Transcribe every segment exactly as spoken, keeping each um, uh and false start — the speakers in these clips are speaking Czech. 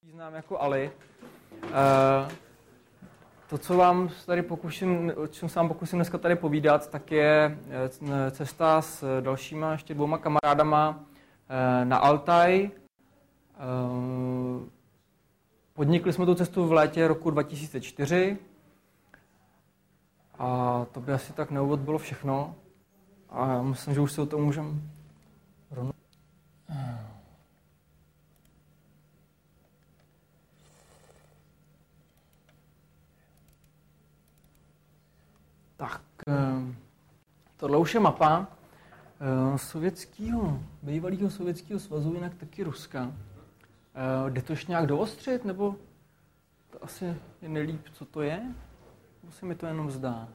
Znám jako Ali. Uh, to, co vám tady pokusím, o čem se vám pokusím dneska tady povídat, tak je cesta s dalšíma ještě dvouma kamarádama uh, na Altaj. Uh, podnikli jsme tu cestu v létě roku dva tisíce čtyři a to by asi tak na úvod bylo všechno. A já myslím, že už se o tom můžeme rovnou. Tak, tohle už je mapa sovětského, bývalého sovětského svazu, jinak taky Ruska. Jde to ještě nějak doostřit, nebo to asi je nelíp, co to je? Nebo se mi to jenom zdá?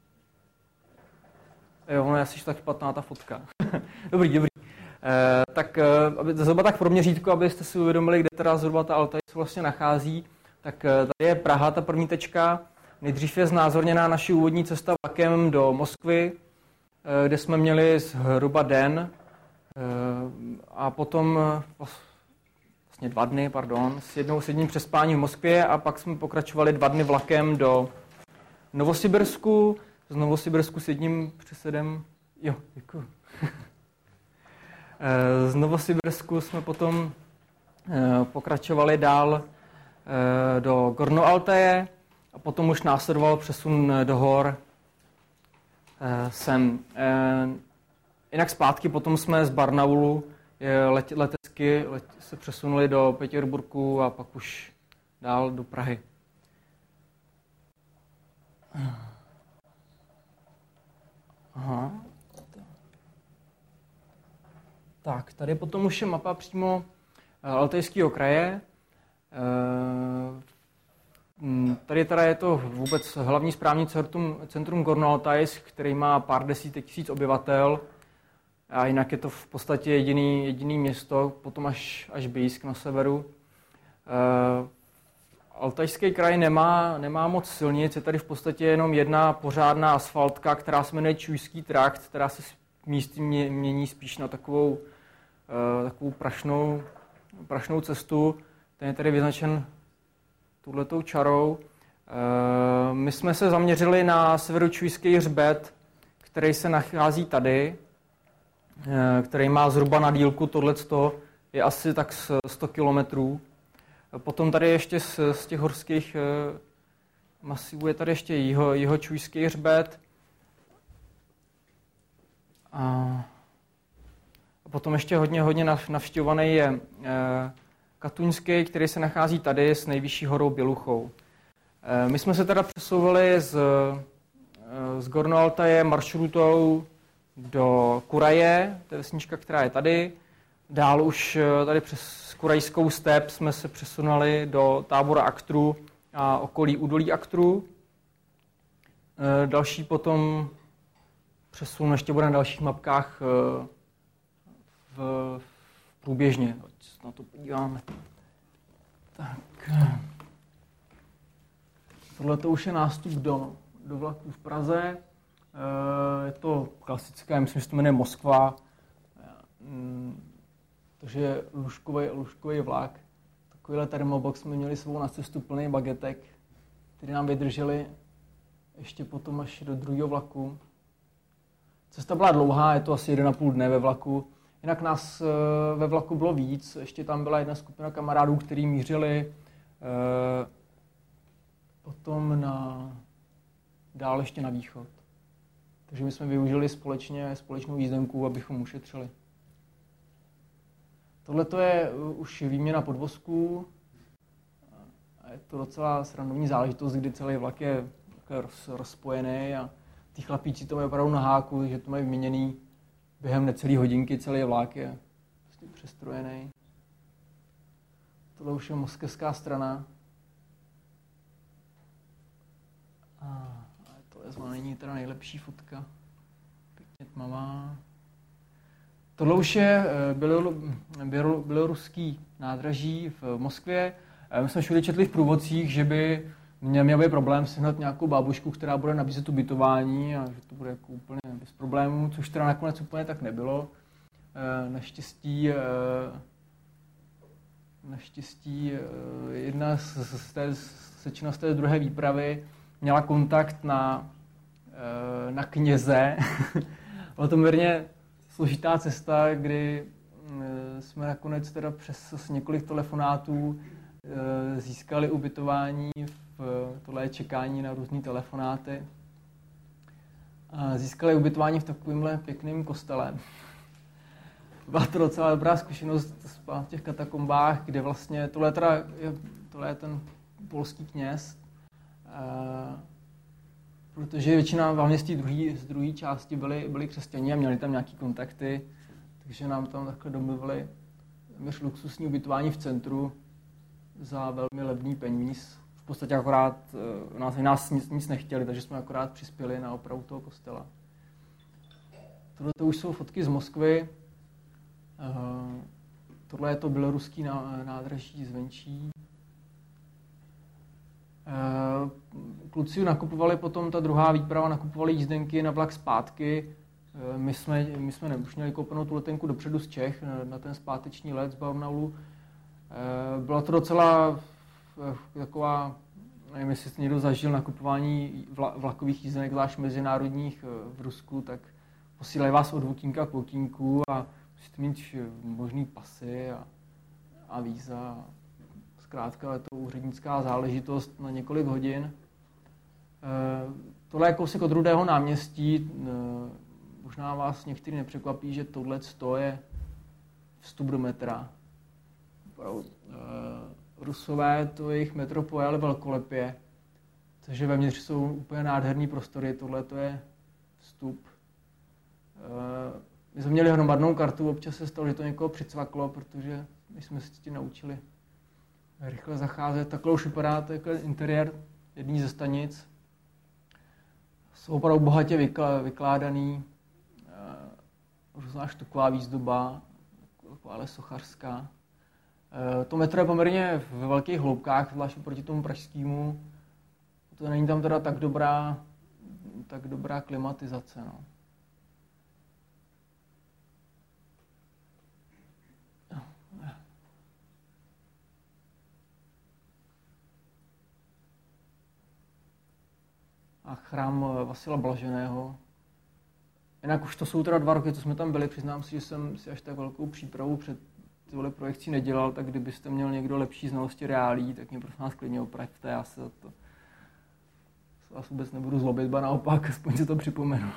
Jo, ono je asi tak špatná ta fotka. Dobrý, dobrý. E, tak aby, zhruba tak pro měřítko, abyste si uvědomili, kde teda zhruba ta Altaj se vlastně nachází, tak tady je Praha, ta první tečka. Nejdřív je znázorněná naše úvodní cesta vlakem do Moskvy, kde jsme měli zhruba den a potom vlastně dva dny, pardon, s jednou s jedním přespáním v Moskvě a pak jsme pokračovali dva dny vlakem do Novosibirsku, z Novosibirsku s jedním přesedem, jo, děkuji. Z Novosibirsku jsme potom pokračovali dál do Gornoaltaje a potom už následoval přesun do hor sem. Jinak zpátky potom jsme z Barnaulu let, letecky let, se přesunuli do Petěrburku a pak už dál do Prahy. Aha. Tak, tady potom už je mapa přímo Altajského kraje. Tady teda je to vůbec hlavní správní centrum, centrum Gornoaltajsk, který má pár desítek tisíc obyvatel a jinak je to v podstatě jediný, jediný město, potom až, až Bejsk na severu. Uh, Altajský kraj nemá, nemá moc silnic, je tady v podstatě jenom jedna pořádná asfaltka, která se jmenuje Čujský trakt, která se místy mění spíš na takovou, uh, takovou prašnou, prašnou cestu. Ten je tady vyznačen touhletou čarou. E, my jsme se zaměřili na severočujský hřbet, který se nachází tady, e, který má zhruba na dílku tohleto, je asi tak sto kilometrů. Potom tady ještě z, z těch horských e, masivů je tady ještě jiho, jihočujský hřbet. A, a potom ještě hodně, hodně navštěvovaný je e, Katuňský, který se nachází tady s nejvyšší horou Běluchou. My jsme se teda přesouvali z, z Gornoaltaje maršrutou do Kuraje, to je vesnička, která je tady. Dál už tady přes Kurajskou step jsme se přesunuli do tábora Aktru a okolí údolí Aktru. Další potom přesun ještě bude na dalších mapkách v průběžně. Na to podíváme. Tak. Tohle to už je nástup do, do vlaku v Praze. Je to klasické, myslím, že se to jmenuje Moskva. Takže lůžkový, lůžkový vlak. Takovýhle termobox jsme měli svou na cestu plný bagetek, který nám vydrželi ještě potom až do druhého vlaku. Cesta byla dlouhá, je to asi jeden a půl dne ve vlaku. Jinak nás ve vlaku bylo víc, ještě tam byla jedna skupina kamarádů, kteří mířili eh, potom na, dál ještě na východ. Takže my jsme využili společně společnou jízdenku, abychom ušetřili. Tohle je už výměna podvozků. A je to docela srandovní záležitost, kdy celý vlak je roz, rozpojený a ty chlapíci to mají opravdu na háku, že to mají vyměněný během necelé hodinky, celý vlak je prostě přestrojený. Tohle už je moskevská strana. A tohle zma není teda nejlepší fotka. Pěkně tmavá. Tohle už je běloruský nádraží v Moskvě. My jsme všude četli v průvodcích, že by měl být problém sehnat nějakou bábušku, která bude nabízet ubytování a že to bude jako úplně bez problémů, což teda nakonec úplně tak nebylo. Naštěstí naštěstí jedna z, z té, sečna z té druhé výpravy měla kontakt na, na kněze. Byla to mírně složitá cesta, kdy jsme nakonec teda přes několik telefonátů získali ubytování v tohle čekání na různý telefonáty. A získali ubytování v takovémhle pěkném kostele. Byla to docela dobrá zkušenost v těch katakombách, kde vlastně tohle, teda je, tohle je ten polský kněz, a, protože většina hlavně z té druhé části byli, byli křesťané a měli tam nějaké kontakty, takže nám tam takhle domluvili téměř luxusní ubytování v centru za velmi levný peníz. V podstatě akorát nás, nás nic, nic nechtěli, takže jsme akorát přispěli na opravu toho kostela. Tohle to už jsou fotky z Moskvy. Uh, tohle je to běloruský nádraží zvenčí. Uh, kluci nakupovali potom, ta druhá výprava, nakupovali jízdenky na vlak zpátky. Uh, my jsme, my jsme už měli koupenou tu letenku dopředu z Čech na, na ten zpáteční let z Barnaulu. Uh, byla to docela uh, taková, nevím, jestli jste někdo zažil nakupování vla, vlakových jízdenek, zvlášť mezinárodních uh, v Rusku, tak posílají vás od vokínka k vokínku a musíte mít možný pasy a, a víza. Zkrátka je to úřednická záležitost na několik hodin. E, tohle je kousek od Rudého náměstí. E, možná vás některý nepřekvapí, že tohle je vstup do metra. E, Rusové, to jejich metro pojali velkolepě, takže vevnitř jsou úplně nádherný prostory. Tohle je vstup. E, My jsme měli hromadnou kartu, občas se stalo, že to někoho přicvaklo, protože my jsme se tím naučili rychle zacházet. Takhle už vypadá to jako interiér jedné ze stanic. Jsou opravdu bohatě vykládaný, různá štuková výzdoba, ale sochařská. To metro je poměrně ve velkých hloubkách, zvláště proti tomu pražskému. To není tam teda tak dobrá, tak dobrá klimatizace. No. A chrám Vasila Blaženého. Jinak už to jsou teda dva roky, co jsme tam byli. Přiznám si, že jsem si až tak velkou přípravu před tyhle projekcí nedělal, tak kdybyste měl někdo lepší znalosti reálí, tak mě prosím vás klidně opravte. Já se to se vás vůbec nebudu zlobit, ba naopak, aspoň si to připomenu.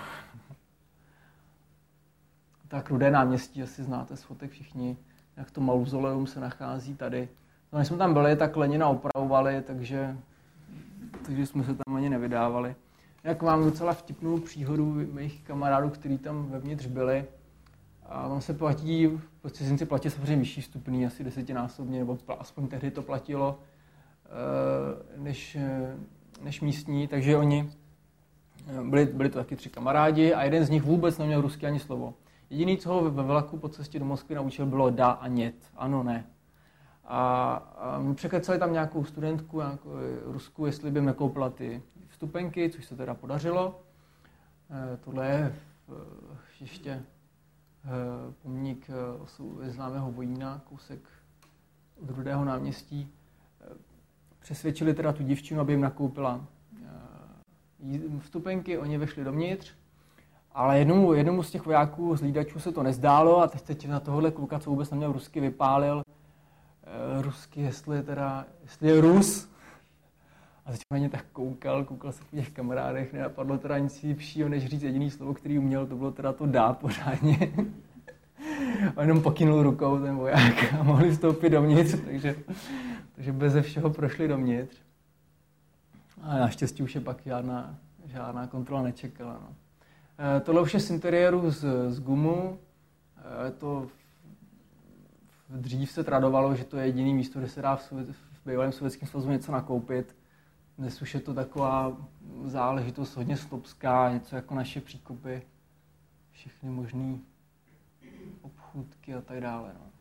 Tak Rudé náměstí asi znáte z fotek všichni. Jak to mauzoleum se nachází tady. No, když jsme tam byli, tak Lenina opravovali, takže takže jsme se tam ani nevydávali. Jak mám docela vtipnou příhodu mých kamarádů, kteří tam vevnitř byli. A on se platí, cizinci platí samozřejmě vyšší vstupný, asi desetinásobně, nebo aspoň tehdy to platilo, než, než místní, takže oni byli, byli to taky tři kamarádi a jeden z nich vůbec neměl rusky ani slovo. Jediný, co ho ve vlaku po cestě do Moskvy naučil, bylo da a nět, ano, ne. A, a my překecali tam nějakou studentku, nějakou Rusku, jestli by nekoupila ty vstupenky, což se teda podařilo. E, tohle je e, ještě e, pomník e, známého vojína, kousek od Rudého náměstí. E, přesvědčili teda tu dívčinu, aby jim nakoupila e, vstupenky, oni vešli dovnitř. Ale jednomu, jednomu z těch vojáků, z hlídačů se to nezdálo a teď, teď na tohohle kluka, co vůbec neměl rusky, vypálil rusky, jestli, teda, jestli je Rus. A teď na ně tak koukal, koukal se po těch kamarádech, nenapadlo teda nic lepšího, než říct jediný slovo, který uměl, to bylo teda to dá pořádně. A jenom pokynul rukou ten voják a mohli vstoupit dovnitř, takže, takže beze všeho prošli dovnitř. A naštěstí už je pak žádná, žádná kontrola nečekala. No. E, tohle už je z interiéru z, z gumu. E, to Dřív se tradovalo, že to je jediné místo, kde se dá v, Sovět, v bývalém Sovětském svazu něco nakoupit. Dnes už je to taková záležitost hodně snobská, něco jako naše příkopy, všechny možné obchůdky a tak dále. No.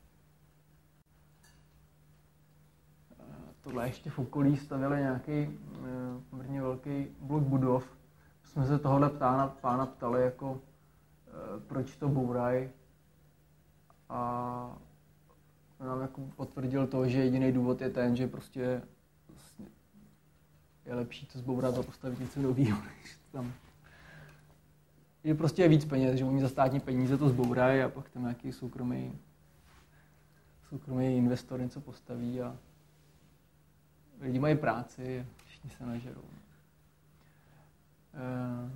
Tohle ještě v okolí stavili nějaký poměrně velký blok budov. Jsme se tohohle pána, pána ptali, jako, proč to bourají. A nám jako potvrdil to, že jediný důvod je ten, že prostě vlastně je lepší to zbourat a postavit něco nového, než tam. Že prostě je víc peněz, že oni za státní peníze to zbourají a pak tam nějaký soukromý, soukromý investor něco postaví a lidi mají práci, všichni se nažerou. E,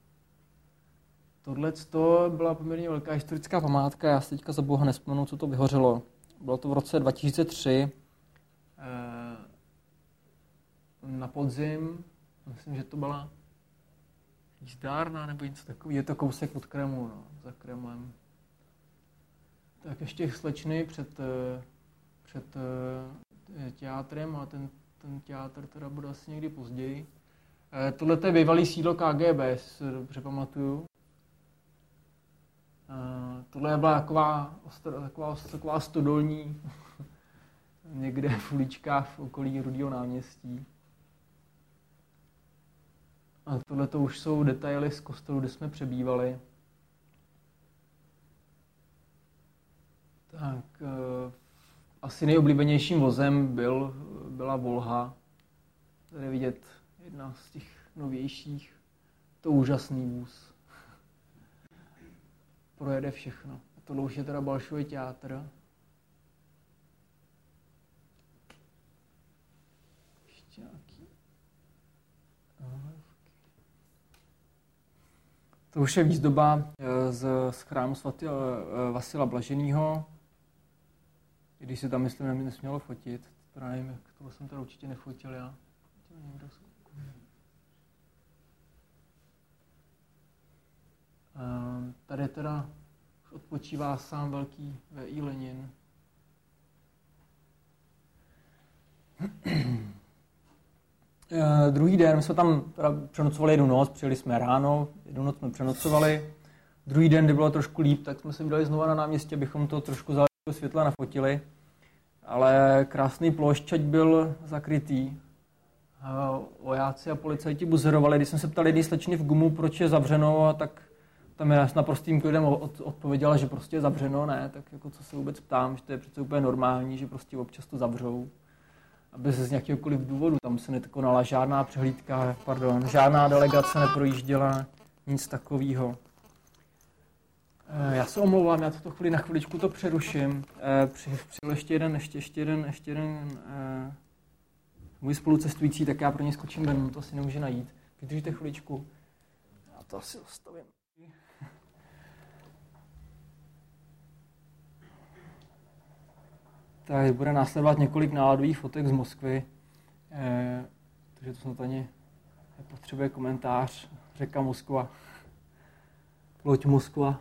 Tohle byla poměrně velká historická památka, já si teďka za boha nespomenu, co to vyhořelo. Bylo to v roce dva tisíce tři. E, na podzim, myslím, že to byla jízdárna nebo něco takového. Je to kousek od Kremlu, no, za Kremlem. Tak ještě slečny před, před teátrem a ten, ten teátr teda bude asi někdy později. E, tohle je bývalý sídlo K G B, jestli se dobře pamatuju. E, tohle byla taková, taková, taková stodolní někde v uličkách v okolí Rudého náměstí. A tohle to už jsou detaily z kostelu, kde jsme přebývali. Tak, e, asi nejoblíbenějším vozem byl, byla Volha. Tady je vidět jedna z těch novějších. To úžasný vůz. Projede všechno. A tohle už je teda Balšový teátr. Ještě nějaký. To už je výzdoba z, z chrámu svatého Vasila Blaženého. I když se tam, myslím, nesmělo fotit. Teda nevím, jak toho jsem teda určitě nefotil já. Tady teda už odpočívá sám velký V I Lenin. Druhý den, my jsme tam teda přenocovali jednu noc, přijeli jsme ráno, jednu noc jsme přenocovali. Druhý den, kdy bylo trošku líp, tak jsme se vydali znova na náměstí, abychom to trošku za světla nafotili. Ale krásný plošť byl zakrytý. Vojáci a policajti buzerovali. Když jsem se ptal jedné slečny v gumu, proč je zavřeno, a tak tam je s naprostým klidem odpověděla, že prostě je zavřeno, ne, tak jako co se vůbec ptám, že to je přece úplně normální, že prostě občas to zavřou. Aby se z nějakéhokoliv důvodu, tam se nekonala žádná přehlídka, pardon, žádná delegace neprojížděla, nic takového. Já se omlouvám, já to chvíli na chviličku to přeruším. Přijel ještě jeden, ještě, ještě jeden, ještě jeden eh, můj spolucestující, tak já pro něj skočím ven, to asi nemůže najít. Vydržíte chviličku. Já to asi zastavím. Tak bude následovat několik náladových fotek z Moskvy, eh, takže to snad ani nepotřebuje komentář. Řeka Moskva. Loď Moskva.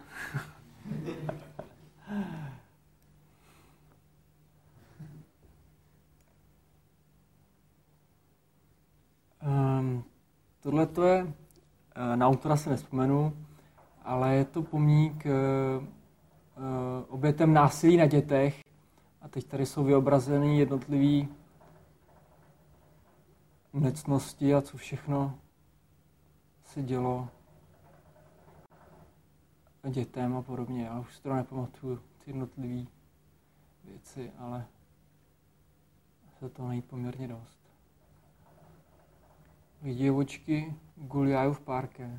um, tohle to je, na autora se nevzpomenu, ale je to pomník uh, uh, obětem násilí na dětech. A teď tady jsou vyobrazeny jednotlivé nectnosti a co všechno se dělo dětem a podobně. Já už si to nepamatuju, ty jednotlivé věci, ale se to najít poměrně dost. Děvočky Guljajův parke.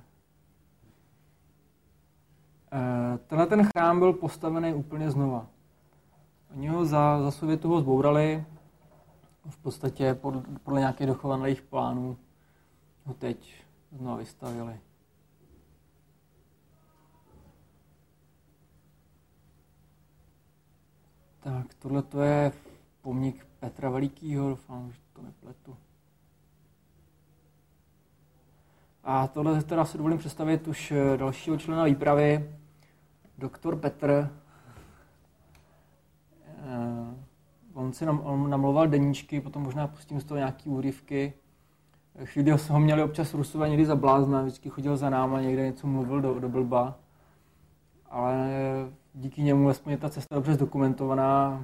E, tenhle ten chrám byl postavený úplně znova. Oni ho za, za Sovětu ho zbourali, v podstatě pod, podle nějakých dochovaných plánů ho teď znovu vystavili. Tak, tohle to je pomník Petra Velikýho, doufám, že to nepletu. A tohle teda si dovolím představit už dalšího člena výpravy, doktor Petr. On si nam, on namlouval deníčky, potom možná pustím z toho nějaký úryvky. Chvíli ho měli občas Rusové někdy za blázna, vždycky chodil za náma, někde něco mluvil do, do blba. Ale díky němu aspoň je ta cesta dobře zdokumentovaná.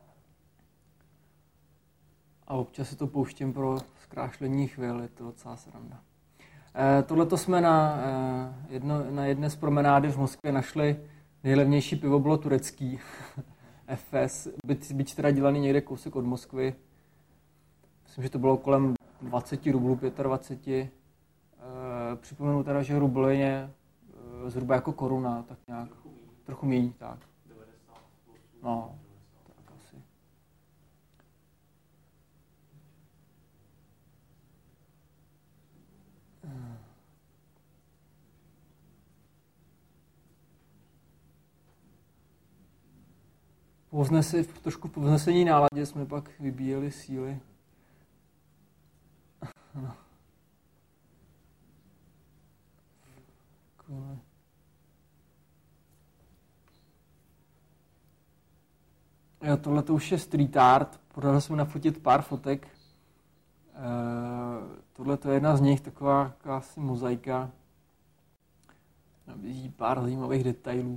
A občas si to pouštím pro zkrášlení chvil, je to docela sranda. E, tohleto jsme na, e, jedno, na jedné z promenády v Moskvě našli nejlevnější pivo, bylo turecký. F S, byť, byť teda dělaný někde kousek od Moskvy. Myslím, že to bylo kolem dvacet rublů, dvacet pět. E, připomenu teda, že rubl je e, zhruba jako koruna, tak nějak. Trochu míň, tak. No, tak asi. Po vznesi, trošku po vznesení náladě jsme pak vybíjeli síly. No. Jo, tohle to už je street art, podařilo se mi nafotit pár fotek. E, tohle to je jedna z nich, taková asi mozaika. Nabízí pár zajímavých detailů.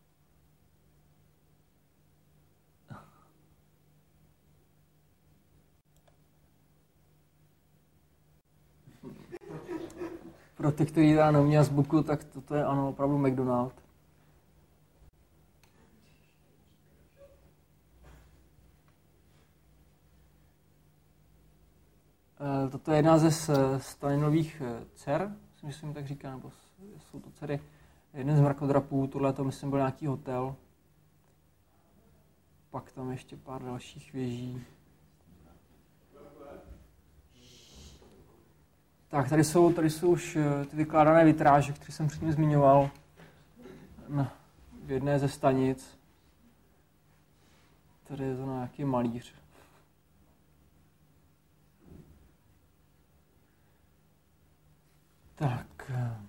Pro ty, kteří teda neumí azbuku, tak toto je ano, opravdu McDonald. E, toto je jedna ze Stalinových dcer, myslím, že se mi tak říká, nebo jsou to dcery. Jeden z mrakodrapů, tohle to myslím byl nějaký hotel. Pak tam ještě pár dalších věží. Tak, tady jsou, tady jsou už ty vykládané vitráže, které jsem předtím zmiňoval na, v jedné ze stanic. Tady je to nějaký malíř. Tak,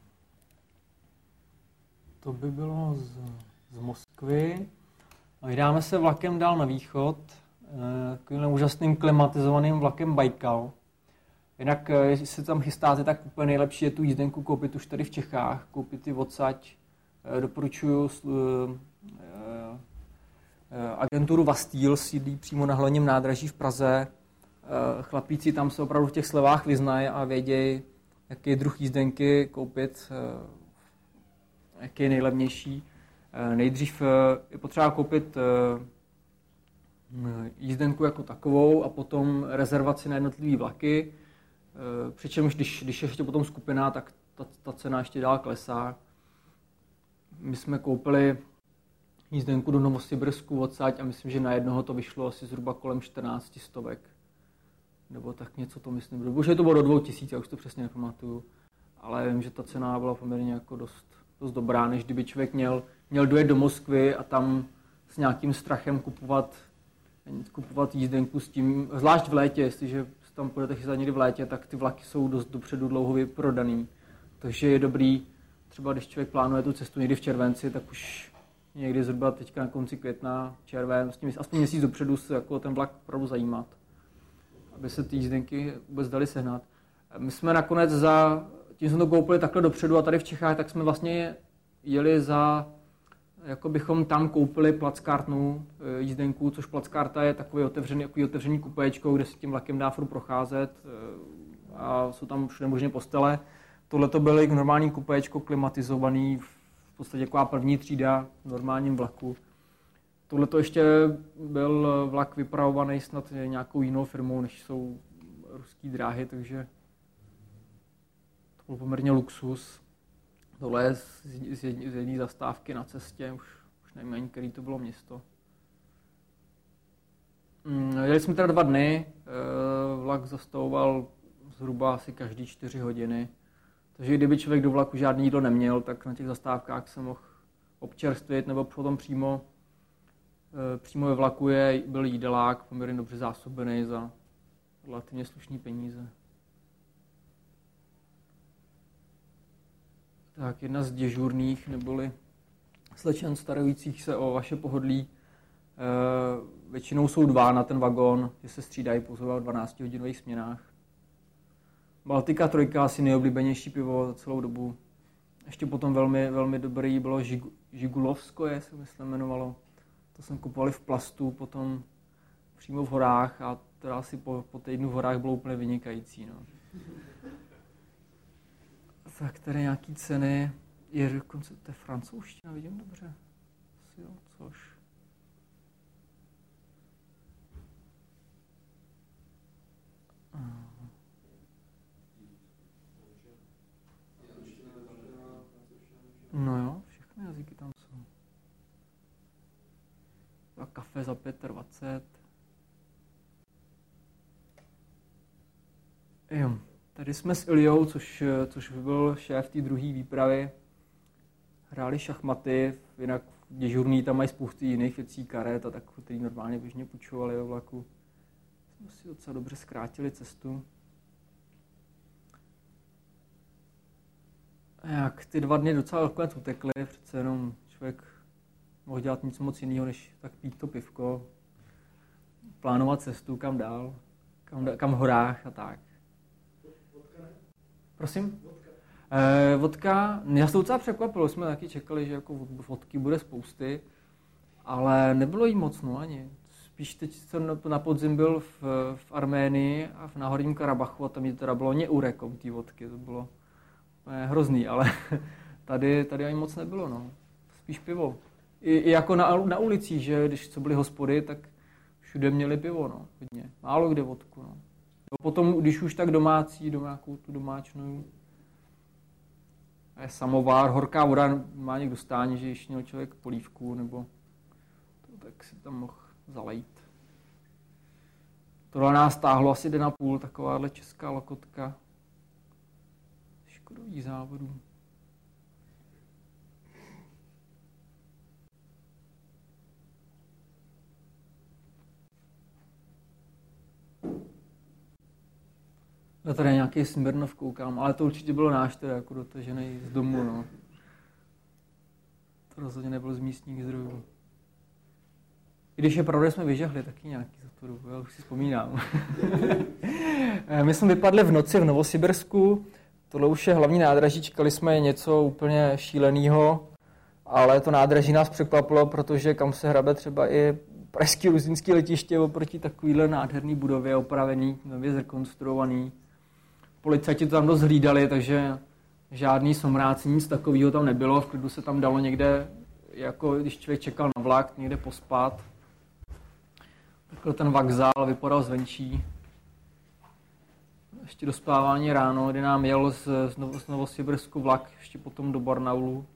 to by bylo z, z Moskvy. A vydáme se vlakem dál na východ, takovým úžasným klimatizovaným vlakem Bajkal. Jinak, jestli se tam chystáte, tak úplně nejlepší je tu jízdenku koupit už tady v Čechách. Koupit ji odsaď. Doporučuji agenturu Vastýl, sídlí přímo na hlavním nádraží v Praze. Chlapíci tam se opravdu v těch slevách vyznají a vědějí, jaký druh jízdenky koupit, jaký je nejlevnější. Nejdřív je potřeba koupit jízdenku jako takovou a potom rezervaci na jednotlivé vlaky. Přičemž když, když je ještě potom skupina, tak ta, ta cena ještě dál klesá. My jsme koupili jízdenku do Novosibirsku odsaď a myslím, že na jednoho to vyšlo asi zhruba kolem čtrnáct stovek. Nebo tak něco to myslím. Bože, to bylo do dvou tisíc, já už to přesně nepamatuju. Ale vím, že ta cena byla poměrně jako dost, dost dobrá, než kdyby člověk měl, měl dojet do Moskvy a tam s nějakým strachem kupovat, kupovat jízdenku s tím, zvlášť v létě, jestliže tam půjdete chystat někdy v létě, tak ty vlaky jsou dost dopředu dlouho vyprodaný. Takže je dobrý, třeba když člověk plánuje tu cestu někdy v červenci, tak už někdy zhruba teďka na konci května, červen, s tím aspoň měsíc dopředu se jako ten vlak opravdu zajímat, aby se ty jízdenky vůbec dali sehnat. My jsme nakonec za, tím jsme to koupili takhle dopředu a tady v Čechách, tak jsme vlastně jeli za, jako bychom tam koupili plackartnu jízdenku, což plackarta je takový otevřený, takový otevřený kupéčko, kde se tím vlakem dá furt procházet a jsou tam všude možné postele. Tohle to byl normální kupéčko, klimatizovaný, v podstatě taková první třída v normálním vlaku. Tohle to ještě byl vlak vypravovaný snad nějakou jinou firmou, než jsou ruský dráhy, takže to byl poměrně luxus. Tohle je z jedné zastávky na cestě, už, už nejméně, který to bylo město. Jeli jsme teda dva dny, vlak zastavoval zhruba asi každý čtyři hodiny. Takže kdyby člověk do vlaku žádný jídlo neměl, tak na těch zastávkách se mohl občerstvit, nebo potom přímo, přímo ve vlaku je, byl jídelák, poměrně dobře zásobený za relativně slušný peníze. Tak, jedna z děžurných, neboli slečen starujících se o vaše pohodlí. E, většinou jsou dva na ten vagón, že se střídají pouze v dvanáctihodinových směnách. Baltika trojka, asi nejoblíbenější pivo za celou dobu. Ještě potom velmi, velmi dobrý bylo Žig- Žigulovskoje, se myslím jmenovalo. To jsem kupovali v Plastu, potom přímo v horách a teda asi po, po týdnu v horách bylo úplně vynikající. No. Tak tady nějaký ceny, je dokonce, to je francouzština, vidím dobře. Asi jo, což. kafe za dvacet pět. Jo, tady jsme s Iljou, což, což byl šéf té druhé výpravy. Hráli šachmaty, jinak dežurní tam mají spousty jiných věcí, karet a tak, který normálně běžně půjčovali ve vlaku. Jsme si docela dobře zkrátili cestu. Jak ty dva dny docela nakonec utekly, přece jenom člověk mohl dělat nic moc jiného, než tak pít to pivko, plánovat cestu, kam dál, kam, kam v horách a tak. Vodka ne? Prosím? Vodka. Eh, vodka, mě se to docela překvapilo, jsme taky čekali, že jako vodky bude spousty, ale nebylo jí moc, no ani. Spíš teď jsem na podzim byl v, v Arménii a v Náhorním Karabachu a tam je teda bylo neurekom té vodky, to bylo eh, hrozný, ale tady, tady ani moc nebylo, no. Spíš pivo. I, i jako na, na ulicích, že když co byly hospody, tak všude měli pivo, no, hodně. Málo kde vodku, no. Jo, potom, když už tak domácí, doma nějakou tu domáčnou, je samovár, horká voda, má někdo stání, že když měl člověk polívku, nebo to, tak si tam mohl zalejt. Tohle nás stáhlo asi den a půl, takováhle česká lokotka. Škodový závodů. Já tady nějaký Smirnov koukám, ale to určitě bylo náš, teda jako dotažený z domu, no. To rozhodně nebylo z místních zdrojů. I když je pravda, jsme vyžahli taky nějaký za tu dobu, já už si vzpomínám. My jsme vypadli v noci v Novosibirsku, tohle už je hlavní nádraží, čekali jsme něco úplně šíleného, ale to nádraží nás překvapilo, protože kam se hrabe třeba i pražský ruzinský letiště oproti takovýhle nádherný budově, opravený, nově zrekonstruovaný. Policajti to tam dost hlídali, takže žádný somráci, nic takového tam nebylo. V klidu se tam dalo někde, jako když člověk čekal na vlak, někde pospat. Takhle ten vokzál vypadal zvenčí. Ještě dospávání ráno, kdy nám jel z, z Novosibirsku vlak, ještě potom do Barnaulu.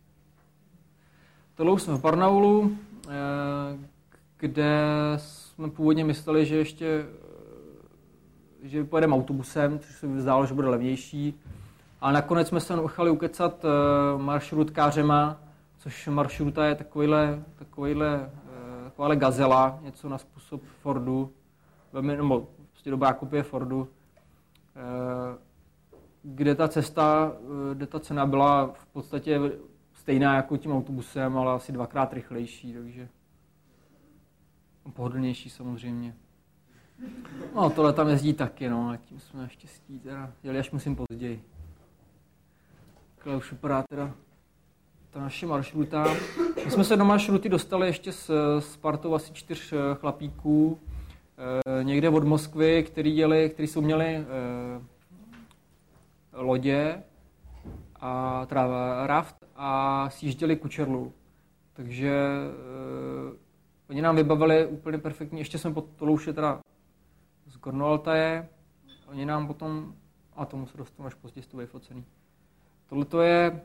Tohle už jsme v Barnaulu, kde jsme původně mysleli, že ještě že pojedeme autobusem, což se zdálo, že bude levnější. A nakonec jsme se nechali ukecat maršrutkářema, což maršruta je takovýhle, takovýhle, takováhle gazela, něco na způsob Fordu, nebo prostě dobrá kopie Fordu, kde ta cesta, kde ta cena byla v podstatě stejná jako tím autobusem, ale asi dvakrát rychlejší, takže pohodlnější samozřejmě. No, tohle tam jezdí taky, no, a tím jsme naštěstí teda jeli až musím později. Takhle už vypadá teda ta naše maršruta. My jsme se do maršruty dostali ještě s, s partou asi čtyř chlapíků, e, někde od Moskvy, který, jeli, který jsou měli e, lodě, a teda raft a sjížděli Kučerlu. Takže e, oni nám vybavili úplně perfektně, ještě jsme pod tohle už je teda z Gornoaltaje, oni nám potom, a tomu se dostanu až později z toho vyfocený. Tohle to je e,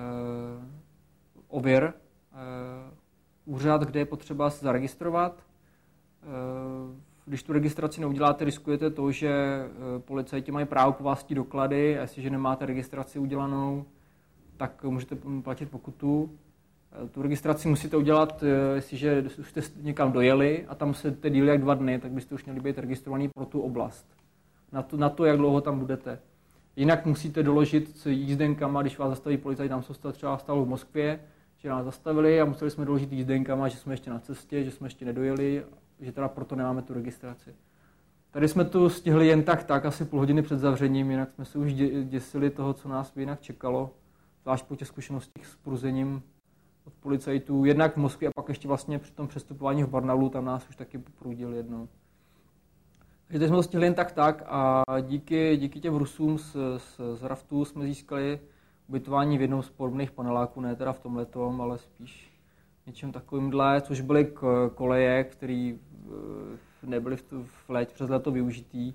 Ovir, e, úřad, kde je potřeba se zaregistrovat. E, když tu registraci neuděláte, riskujete to, že e, policajti mají právo po vás chtít doklady a jestliže nemáte registraci udělanou, tak můžete platit pokutu. Tu registraci musíte udělat, jestliže jste někam dojeli a tam se díli jak dva dny, tak byste už měli být registrovaný pro tu oblast. Na to, na to, jak dlouho tam budete. Jinak musíte doložit s jízdenkama, když vás zastaví policajt, nám se třeba stalo v Moskvě, že nás zastavili a museli jsme doložit jízdenkama, že jsme ještě na cestě, že jsme ještě nedojeli, že teda proto nemáme tu registraci. Tady jsme tu stihli jen tak, tak asi půl hodiny před zavřením, jinak jsme se už děsili toho, co nás by jinak čekalo, zvlášť po těch zkušenostích s pruzením od policajtů, jednak v Moskvě a pak ještě vlastně při tom přestupování v Barnaulu, tam nás už taky poprudili jednou. Takže teď jsme to stihli jen tak tak a díky, díky těm Rusům z, z, z raftu jsme získali ubytování v jednom z podobných paneláků, ne teda v tomhletom, ale spíš něčem takovýmhle, což byly koleje, které nebyly v, tu, v létě přes léto využitý.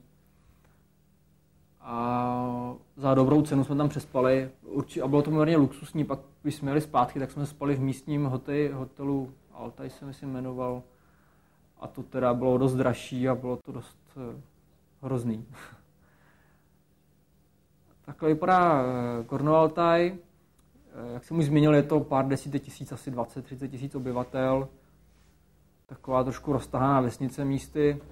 A za dobrou cenu jsme tam přespali. Určitě, a bylo to poměrně luxusní, pak když jsme jeli zpátky, tak jsme spali v místním hotelu, hotelu Altaj se myslím jmenoval. A to teda bylo dost dražší a bylo to dost hrozný. Takhle vypadá Gorno-Altaj. Jak jsem už zmínil, je to pár desítek tisíc, asi dvacet třicet tisíc obyvatel. Taková trošku roztahaná vesnice místy.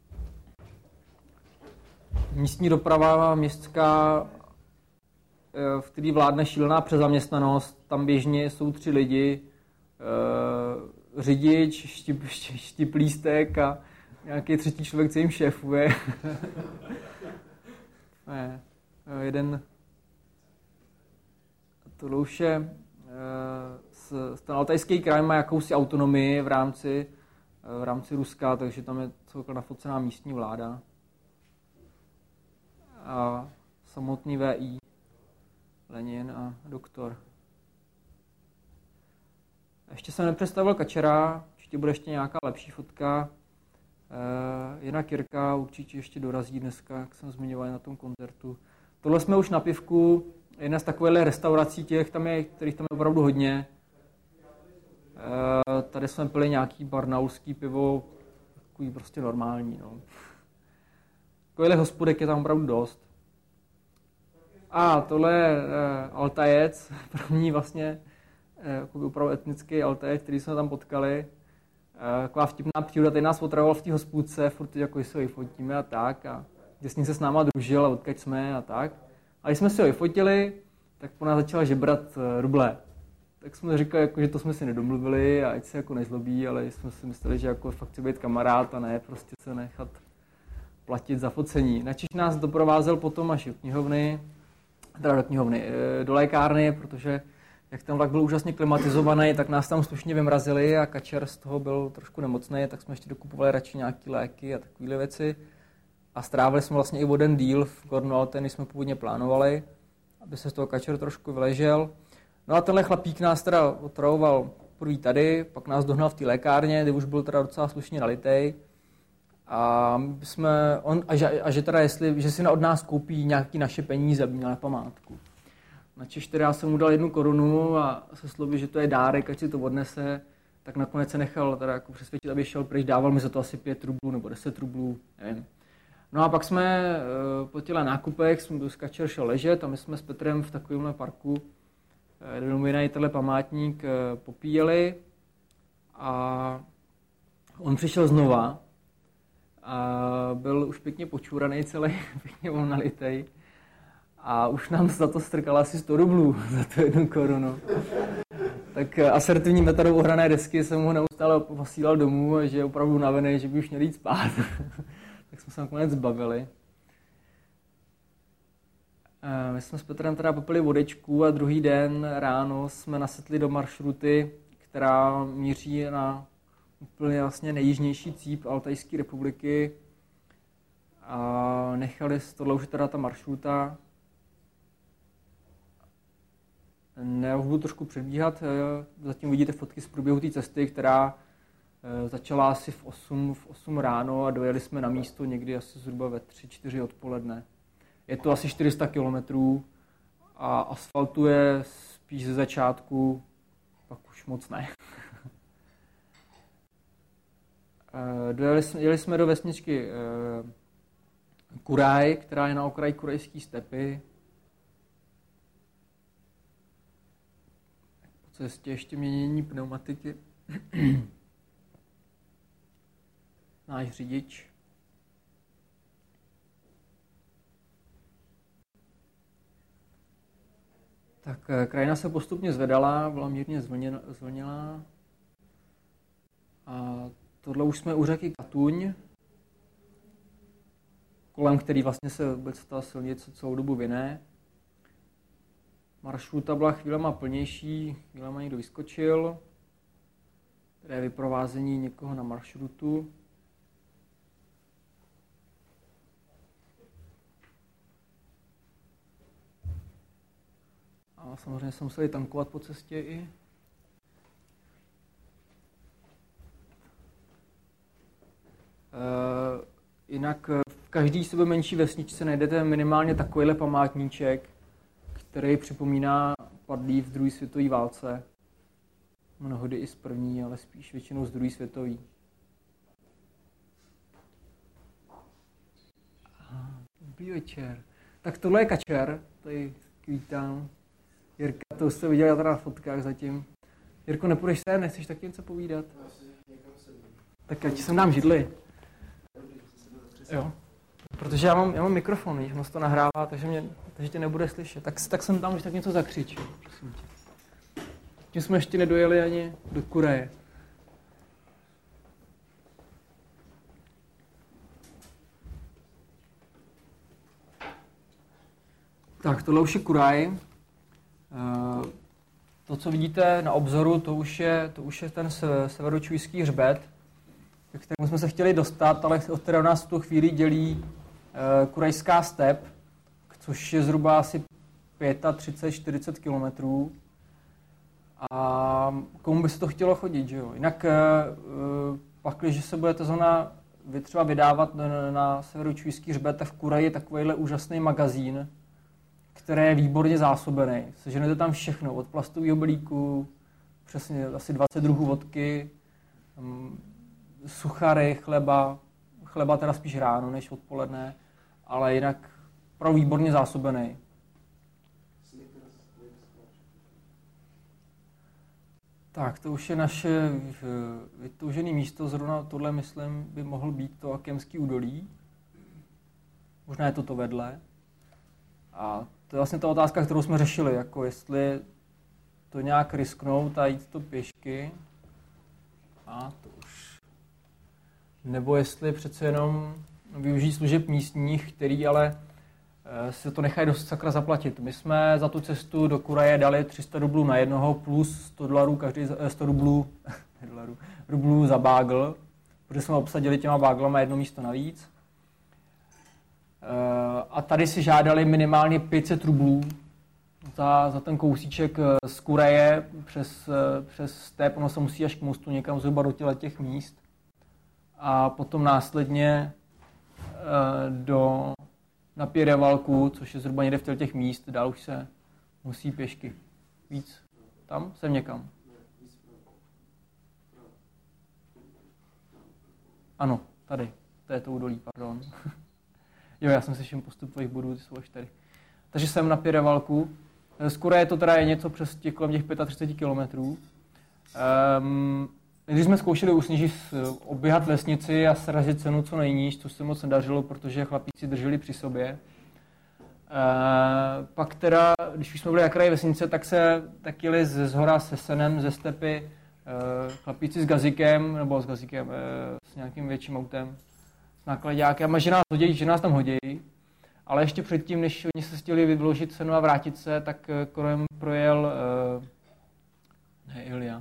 Místní doprava městská, v který vládne šílená přezaměstnanost. Tam běžně jsou tři lidi, řidič, štip, štiplístek a nějaký třetí člověk, co jim šéfuje. Ne, jeden tohle už je, ten altajský kraj má jakousi autonomii v rámci, v rámci Ruska, takže tam je celkem nafocená místní vláda. A samotný V I, Lenin a doktor. Ještě jsem nepředstavil Kačera, určitě bude ještě nějaká lepší fotka. E, Jana Kirka určitě ještě dorazí dneska, jak jsem zmiňoval na tom koncertu. Tohle jsme už na pivku, jedna z takových restaurací těch, tam je, kterých tam je opravdu hodně. E, tady jsme pili nějaký barnaulský pivo, takový prostě normální. No. Takovýhle hospodek je tam opravdu dost. A tohle je e, Altajec, první vlastně jako opravdu etnický Altajec, který jsme tam potkali. Taková vtipná příroda, tady nás otravoval v té hospůdce, furt jako se ho vyfotíme a tak. A děsně se s náma družil a odkaď jsme a tak. A když jsme si ho vyfotili, tak po nás začala žebrat ruble. Tak jsme říkali, jako, že to jsme si nedomluvili a ať se jako nezlobí, ale jsme si mysleli, že jako fakt chce být kamarád a ne prostě se nechat platit za focení. Načež nás doprovázel potom až do knihovny, teda do knihovny, do lékárny, protože jak ten vlak byl úžasně klimatizovaný, tak nás tam slušně vymrazili a Kačer z toho byl trošku nemocný, tak jsme ještě dokupovali radši nějaké léky a takovéhle věci. A strávili jsme vlastně i jeden díl v Gorno-Altaj, než jsme původně plánovali, aby se z toho Kačer trošku vyležel. No a tenhle chlapík nás teda otravoval první tady, pak nás dohnal v té lékárně, kde už byl teda docela slušně nalitej. A jsme, on, a, že, a že teda jestli, že si od nás koupí nějaké naše peníze, aby měl na památku. Načež teda já jsem mu dal jednu korunu a se slovy, že to je dárek, ať si to odnese, tak nakonec se nechal teda jako přesvědčit, aby šel pryč, dával mi za to asi pět rublů nebo deset rublů, nevím. No a pak jsme uh, po těchto nákupech, jsme s Kačer šel ležet a my jsme s Petrem v takovémhle parku denominovaný tenhle památník uh, popíjeli a on přišel znova a byl už pěkně počúraný celý, pěkně nalitej. A už nám za to strkala asi sto rublů, za tu jednu korunu. Tak asertivní metodou ohrané desky jsem ho neustále posílal domů, že je opravdu unavený, že by už měl jít spát. Tak jsme se nakonec zbavili. My jsme s Petrem teda popili vodečku a druhý den ráno jsme nasedli do maršruty, která míří na úplně vlastně nejjižnější cíp Altajské republiky. A nechali, tohle už je teda ta maršruta. Nebudu trošku předbíhat, zatím vidíte fotky z průběhu té cesty, která začala asi v osm, v osm ráno a dojeli jsme na místo někdy asi zhruba ve tři čtyři odpoledne. Je to asi čtyři sta kilometrů a asfaltu je spíš ze začátku, pak už moc ne. Dojeli jsme, jeli jsme do vesničky Kuraj, která je na okraji kurajské stepy. Po cestě ještě měnění pneumatiky. Náš řidič. Tak krajina se postupně zvedala, byla mírně zvlnělá. A tohle už jsme u řeky Katuň, kolem který vlastně se vůbec ta silnice celou dobu vine. Maršruta byla chvílema plnější, chvílema někdo vyskočil. Tady je vyprovázení někoho na maršrutu. A samozřejmě jsme museli tankovat po cestě i. E, jinak v každé sebe menší vesničce najdete minimálně takovýhle památníček, který připomíná padlý v druhé světové válce. Mnohdy i z první, ale spíš většinou z druhé světové. Dobrý večer. Tak tohle je Kačer, tady vítám. Jirka, to už jste viděl teda na fotkách zatím. Jirko, nepůjdeš sem, nechceš taky něco povídat? Tak já ti sem dám židli. Jo. Protože já mám, já mám mikrofon, víš, ono se to nahrává, takže, mě, takže tě nebude slyšet. Tak, tak jsem tam, když tak něco zakřič, prosím tě. Tím jsme ještě nedojeli ani do Kuraje. Tak, tohle už je Kuraj. To, co vidíte na obzoru, to už je, to už je ten severočujský hřbet, ke kterému jsme se chtěli dostat, ale od kterého nás v tu chvíli dělí Kurajská step, což je zhruba asi třicet pět čtyřicet kilometrů. A komu by se to chtělo chodit, že jo? Jinak pak, když se budete zóna třeba vydávat na, na severočujský hřbet, tak v Kuraji je takovýhle úžasný magazín, který je výborně zásobený. Seženete tam všechno, od plastového belíku, přesně asi dvacet druhů vodky, suchary, chleba, chleba teda spíš ráno než odpoledne, ale jinak opravdu výborně zásobený. Tak, to už je naše vytoužené místo, zrovna tohle, myslím, by mohl být to Akemský údolí. Možná je to to vedle. A to je vlastně ta otázka, kterou jsme řešili, jako jestli to nějak risknout a jít to pěšky. A to už. Nebo jestli přece jenom využít služeb místních, který ale se to nechají dost sakra zaplatit. My jsme za tu cestu do Kuraje dali tři sta rublů na jednoho plus sto dolarů, každý sto rublů, dolarů, rublů za bágl, protože jsme obsadili těma báglama jedno místo navíc. A tady si žádali minimálně pět set rublů za, za ten kousíček z Kuraje přes, přes step, ono se musí až k mostu někam zhruba do těle těch míst. A potom následně do na Pěrevalku, což je zhruba někde v těle těch míst, dál už se musí pěšky. Víc? Tam? Sem někam. Ano, tady. To je to údolí, pardon. Jo, já jsem si všim postup tvojich bodů, ty jsou až tady. Takže jsem na Pěrevalku. Z Kuraje to teda je něco přes těch, kolem těch třicet pět kilometrů. Um, když jsme zkoušeli usnížit, oběhat vesnici a srazit cenu co nejníž, což se moc nedařilo, protože chlapíci drželi při sobě. E, pak teda, když už jsme byli na kraji vesnice, tak se tak jeli ze zhora se senem, ze stepy, e, chlapíci s gazíkem, nebo s gazíkem, e, s nějakým větším autem, s nákladákem, a že nás hodějí, že nás tam hodějí. Ale ještě předtím, než oni se chtěli vyložit cenu a vrátit se, tak kolem projel e, ne, Ilja.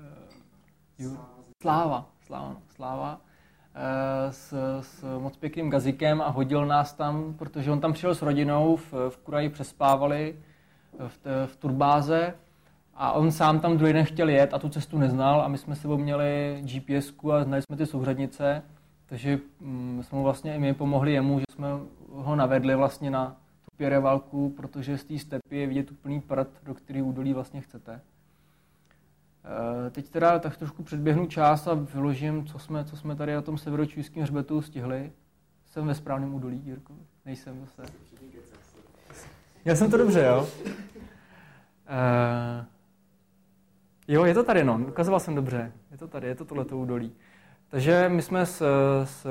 Sláva, Sláva, Sláva e, s, s moc pěkným gazíkem a hodil nás tam, protože on tam přijel s rodinou, v, v Kuraji přespávali v, v turbáze a on sám tam druhý den chtěl jet a tu cestu neznal a my jsme sebou měli G P S ku a znali jsme ty souřadnice, takže mm, jsme mu vlastně i my pomohli jemu, že jsme ho navedli vlastně na tu Pěrevalku, protože z té stepy je vidět úplný prd, do který údolí vlastně chcete. Teď teda tak trošku předběhnu čas a vyložím, co jsme, co jsme tady na tom severočujském hřbetu stihli. Jsem ve správném údolí, Jirko? Nejsem zase. Já jsem to dobře, jo? Uh, jo, je to tady, no. Ukazoval jsem dobře. Je to tady, je to tohleto údolí. Takže my jsme s... s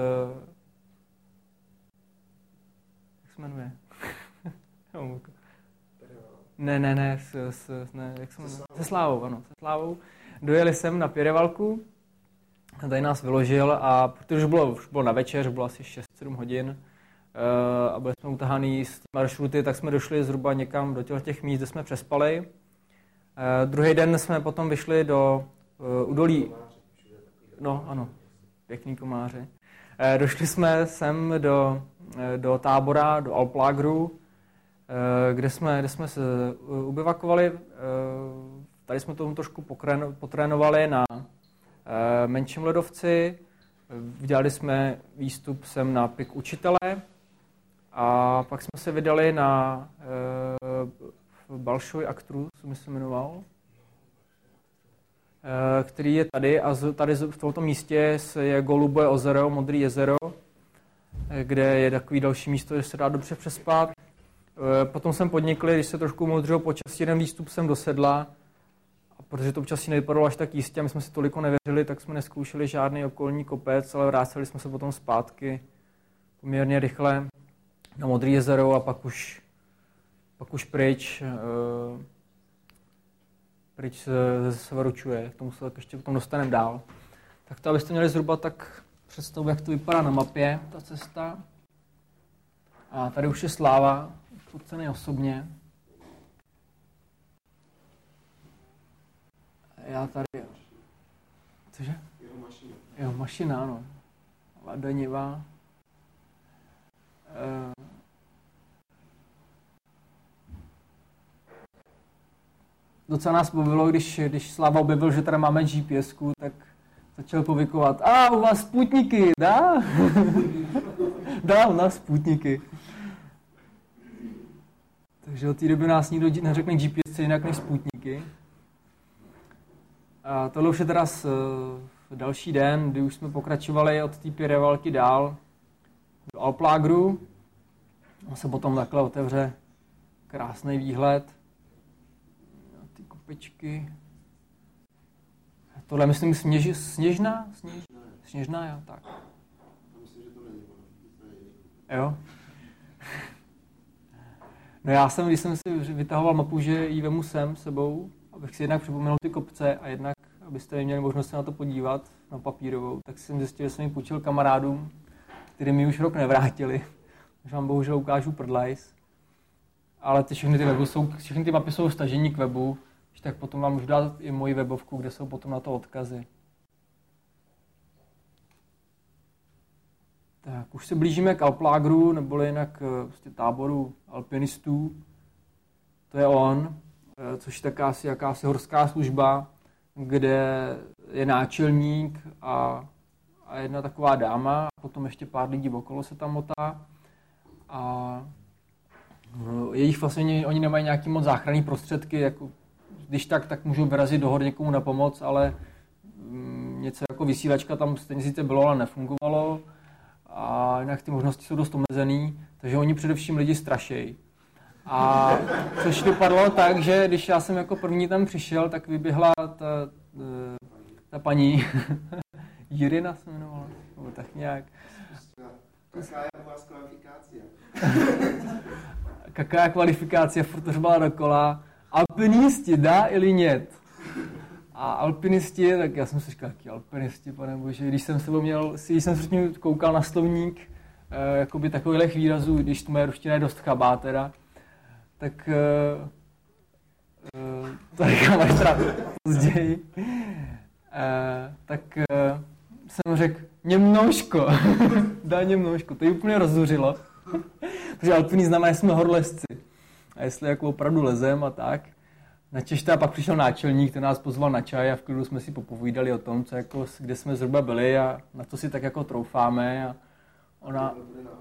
jak se jmenuje? Ne, ne, ne, s, s, ne, jak se jmenuje? Se Slávou, ano, se Slávou. Dojeli jsem na Pěrevalku, tady nás vyložil a protože už bylo, už bylo na večer, bylo asi šest sedm hodin uh, a byli jsme utahaný z maršruty, tak jsme došli zhruba někam do těch míst, kde jsme přespali. Uh, druhý den jsme potom vyšli do uh, údolí. No, ano, pěkný komáři. Uh, došli jsme sem do, uh, do tábora, do Alplágru, Kde jsme, kde jsme se ubivakovali. Tady jsme tomu trošku potrénovali na menším ledovci. Dělali jsme výstup sem na pik učitele a pak jsme se vydali na Balšoj Aktru, co mi se jmenoval, který je tady a tady v tomto místě je Golubé ozero, Modré jezero. kde je takový další místo, kde se dá dobře přespat. Potom jsem podnikl, když se trošku modřilo počasí, jeden výstup jsem do sedla, a protože to počasí nevypadalo až tak jistě a my jsme si toliko nevěřili, tak jsme nezkoušeli žádný okolní kopec, ale vrátili jsme se potom zpátky poměrně rychle na Modré jezero a pak už, pak už pryč, uh, pryč ze Severočuje, k tomu se tak ještě potom dostaneme dál. Tak to, abyste měli zhruba tak představu, jak to vypadá na mapě, ta cesta. A tady už je Sláva, focený osobně. Já tady... Cože? Jeho mašina. Jeho mašina, ano. Lada Niva. E... Docela nás bavilo, když, když Sláva objevil, že tady máme G P S ku, tak začal povykovat. A, u vás Sputniky, dá? Dá, u nás Sputniky. Takže od té doby nás nikdo neřekne G P S jinak než Sputniky. A tohle už je teda s, další den, kdy už jsme pokračovali od té Pirevalky dál do Alplágru. A se potom takhle otevře krásný výhled na ty kopečky. Tohle myslím sněž, Sněžná? Sněž, Sněžná, jo, tak. Myslím, že to není ono. Jo. No já jsem, když jsem si vytahoval mapu, že ji vemu sem sebou, abych si jednak připomněl ty kopce a jednak, abyste měli možnost se na to podívat, na papírovou, tak jsem zjistil, že jsem ji půjčil kamarádům, kteří mi už rok nevrátili. Takže vám bohužel ukážu prdlajs. Ale ty všechny ty, webu jsou, všechny ty mapy jsou stažení k webu, tak potom vám můžu dát i moji webovku, kde jsou potom na to odkazy. Tak, už se blížíme k Alplágru, neboli jinak prostě táboru alpinistů. To je on, což je taká asi jakási horská služba, kde je náčelník a, a jedna taková dáma, a potom ještě pár lidí okolo se tam motá. A jejich vlastně, oni nemají nějaký moc záchranný prostředky, jako když tak, tak můžou vyrazit do hor někomu na pomoc, ale mm, něco jako vysílačka tam stejně sice bylo, ale nefungovalo. A jinak ty možnosti jsou dost omezený, takže oni především lidi strašejí. A což vypadalo tak, že když já jsem jako první tam přišel, tak vyběhla ta, ta, ta paní Jirina se jmenovala, nebo tak nějak. Jaká je vás kvalifikace? Jaká je kvalifikace, furt to řbala dokola. Alpinisti, dá ili nět? A alpinisti, tak já jsem si říkal, jaký alpinisti, pane bože, když jsem se měl, když jsem se koukal na slovník, eh, jakoby takových výrazů, když tu moje ruština je dost chabá teda, tak eh, eh, to říkám až teda později, eh, tak eh, jsem řekl, němnouško, dá němnouško, to ji úplně rozzuřilo, protože alpiní znamená, že jsme horolezci. A jestli jako opravdu lezem a tak. Na Češta pak přišel náčelník, ten nás pozval na čaj a v klidu jsme si popovídali o tom, co jako, kde jsme zhruba byli a na to si tak jako troufáme. A ona...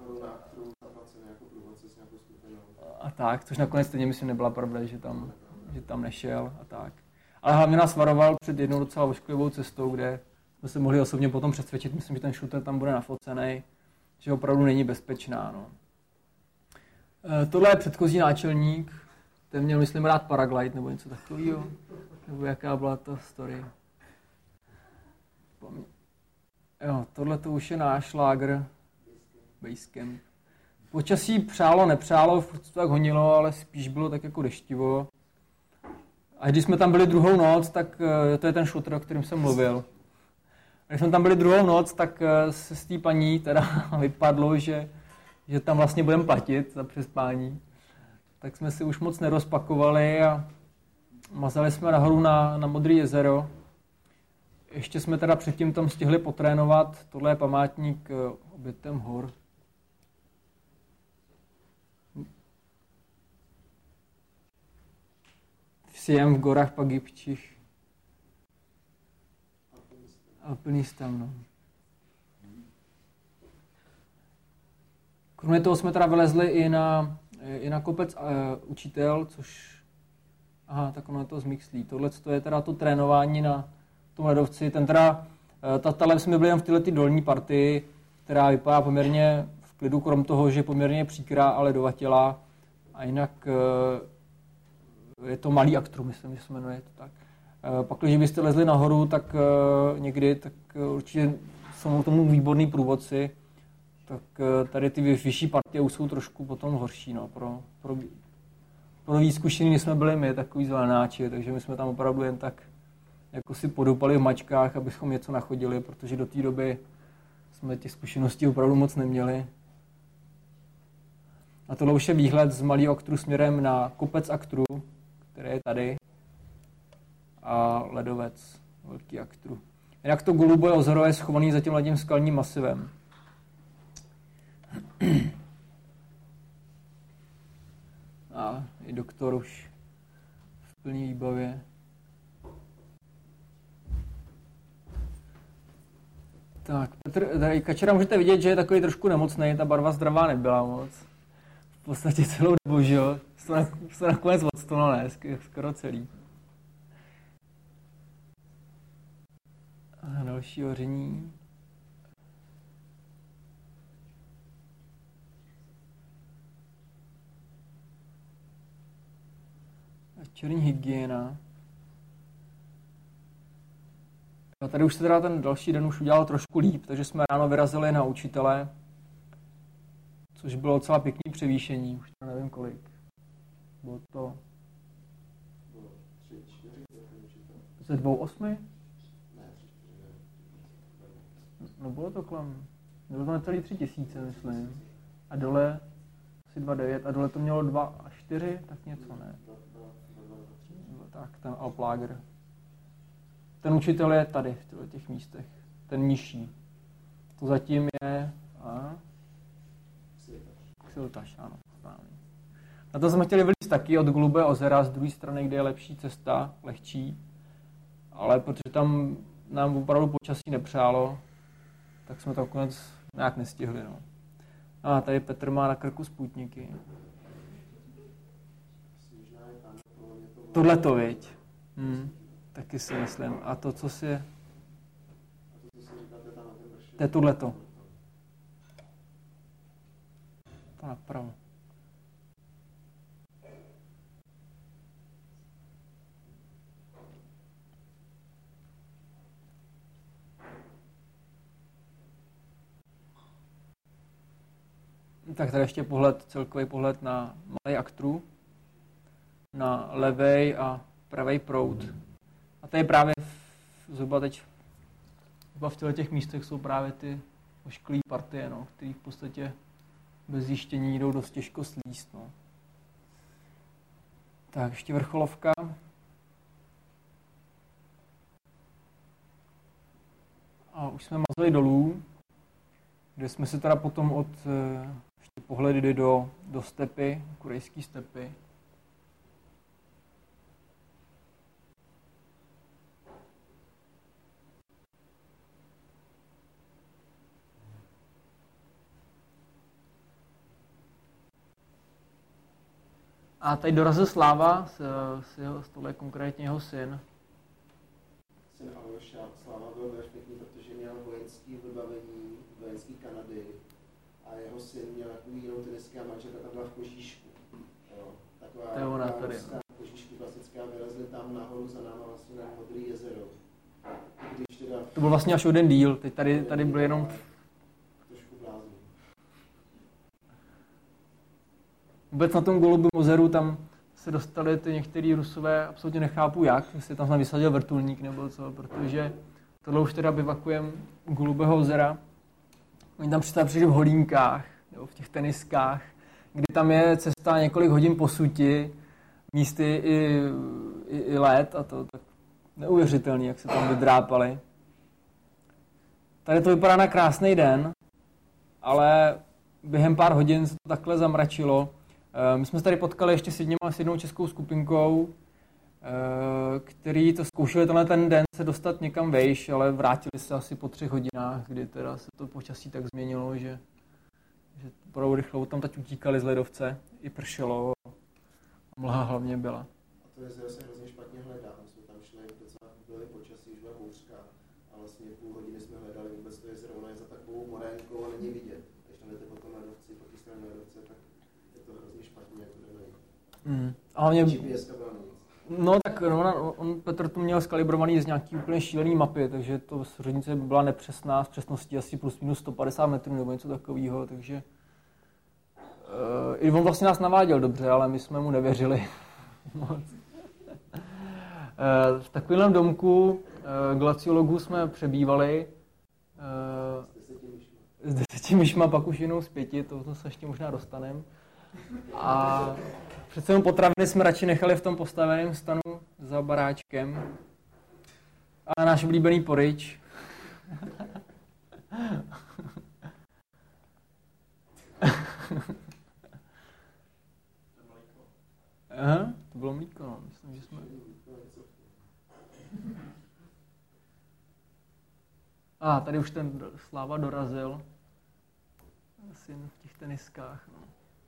A tak, což nakonec stejně myslím nebyla pravda, že tam, že tam nešel a tak. Ale hlavně nás varoval před jednou docela ošklivou cestou, kde jsme se mohli osobně potom přesvědčit, myslím, že ten shooter tam bude nafocený, že opravdu není bezpečná. No. E, tohle je předchozí náčelník, ten měl, myslím, rád paraglide nebo něco takového, nebo jaká byla ta story. Jo, tohle to už je náš lágr, Basecamp. Počasí přálo, nepřálo, furt to tak honilo, ale spíš bylo tak jako deštivo. A když jsme tam byli druhou noc, tak to je ten shooter, o kterém jsem mluvil. Když jsme tam byli druhou noc, tak se s té paní teda vypadlo, že, že tam vlastně budeme platit za přespání. Tak jsme si už moc nerozpakovali a mazali jsme nahoru na, na Modré jezero. Ještě jsme teda předtím tam stihli potrénovat. Tohle je památník obětem hor. Vsijem v gorách Pagibčích. Alpinistám, no. Kromě toho jsme teda vylezli i na, i na kopec uh, učitel, což... Aha, tak ono je to zmixlí. Tohle je teda to trénování na tom ledovci. Ten teda, uh, ta, ta jsme byli jen v této dolní partii, která vypadá poměrně v klidu, krom toho, že je poměrně příkrá a ledovatělá. A jinak je to malý aktrum, myslím, že se jmenuje to tak. Pak, když byste lezli nahoru, tak někdy, tak určitě jsou tomu výborný průvodci. Tak tady ty vyšší partie už jsou trošku potom horší. No. Pro, pro, pro výzkušený jsme byli my, takový zelenáči, takže my jsme tam opravdu jen tak jako si podoupali v mačkách, abychom něco nachodili, protože do té doby jsme těch zkušeností opravdu moc neměli. A tohle už je výhled z malého aktru směrem na kopec aktru, který je tady, a ledovec, velký aktru. Jinak to Golubové ozero je schovaný za tím ledním skalním masivem. A i doktor už v plné výbavě. Tak, Petr, tady Kačera můžete vidět, že je takový trošku nemocný, ta barva zdravá nebyla moc. V podstatě celou dobu, že jo, se nakonec odstonul, ne, skoro celý. A další oření. Večerní hygiena. A tady už se teda ten další den už udělal trošku líp, takže jsme ráno vyrazili na učitele, což bylo docela pěkný převýšení, už to nevím kolik. Bylo to ze dvou osmi? No bylo to kolem, bylo to necelý tři tisíce, myslím. A dole asi dva devět, a dole to mělo dva a čtyři, tak něco, ne? Tak, ten Alplager. Ten učitel je tady, v těch místech, ten nižší. To zatím je a Xiltaš, ano, správně. Na to jsme chtěli vylít taky od Golubého ozera, z druhé strany, kde je lepší cesta, lehčí, ale protože tam nám opravdu počasí nepřálo, tak jsme to nakonec nějak nestihli. No. A tady Petr má na krku sputníky. Tohle to, viď? Hmm. Taky si myslím. A to, co si je... To je tohleto. To napravo. Tak tady ještě pohled, celkový pohled na malý aktru, na levej a pravej proud. A tady právě zhruba teď zhruba v těchto těch místech jsou právě ty ošklý partie, no, které v podstatě bez zjištění jdou dost těžko slíst. No. Tak ještě vrcholovka. A už jsme mazali dolů, kde jsme se teda potom od ještě pohledy do, do stepy, korejské stepy. A tady dorazil Sláva, s, s jeho, tohle je konkrétně jeho syn. Syn Aljoša. Sláva byl velmi pěkný, protože měl vojenský vybavení, vojenský Kanady a jeho syn měl takový jinou tenisky a manželka tam byla v kožíšku. Jo, taková to je ona tady, no. Kožíšky klasická, vylezli tam nahoru za náma vlastně na Modrý jezero. Když teda... To byl vlastně až jeden díl, teď tady, tady byl jenom... Trošku blázný. Vůbec na tom Golubém ozeru tam se dostali ty některý Rusové, absolutně nechápu jak, jestli tam vysadil vrtulník nebo co, protože tohle už teda bivakujem u Golubého ozera. Oni tam přistali přijde v holínkách, nebo v těch teniskách, kdy tam je cesta několik hodin po suti, místy i, i, i let a to tak neuvěřitelný, jak se tam vydrápali. Tady to vypadá na krásný den, ale během pár hodin se to takhle zamračilo. My jsme se tady potkali ještě s, jedněma, s jednou českou skupinkou, který to zkoušeli tenhle ten den se dostat někam vejš, ale vrátili se asi po třech hodinách, kdy teda se to počasí tak změnilo, že, že opravdu rychle tam teď utíkali z ledovce, i pršelo a mlha hlavně byla. A to jezero se hrozně špatně hledá, my jsme tam šli, docela byli počasí, už byla bouřka a vlastně půl hodiny jsme hledali vůbec to jezero, ono je za takovou morénkou a není vidět. tam jdete po tom ledovci, po té straně ledovce, tak je to hrozně špatně, jak to jde najít. Mm. A hlavně... G P S ka byla nic. No tak no, on, Petr tu měl skalibrovaný z nějaký úplně šílený mapy, takže to svěřenice byla nepřesná, s přesností asi plus minus sto padesát metrů nebo něco takového, takže uh, i on vlastně nás naváděl dobře, ale my jsme mu nevěřili moc. uh, v takovém domku uh, glaciologů jsme přebývali uh, s deseti myšma, pak už jenom z pěti, to se ještě možná dostaneme. A přece jenom potraviny jsme radši nechali v tom postaveném stanu za baráčkem. A náš oblíbený porič. Aha, to bylo mlíko, no. Myslím, že jsme... A ah, tady už ten Sláva dorazil. Asi v těch teniskách, no.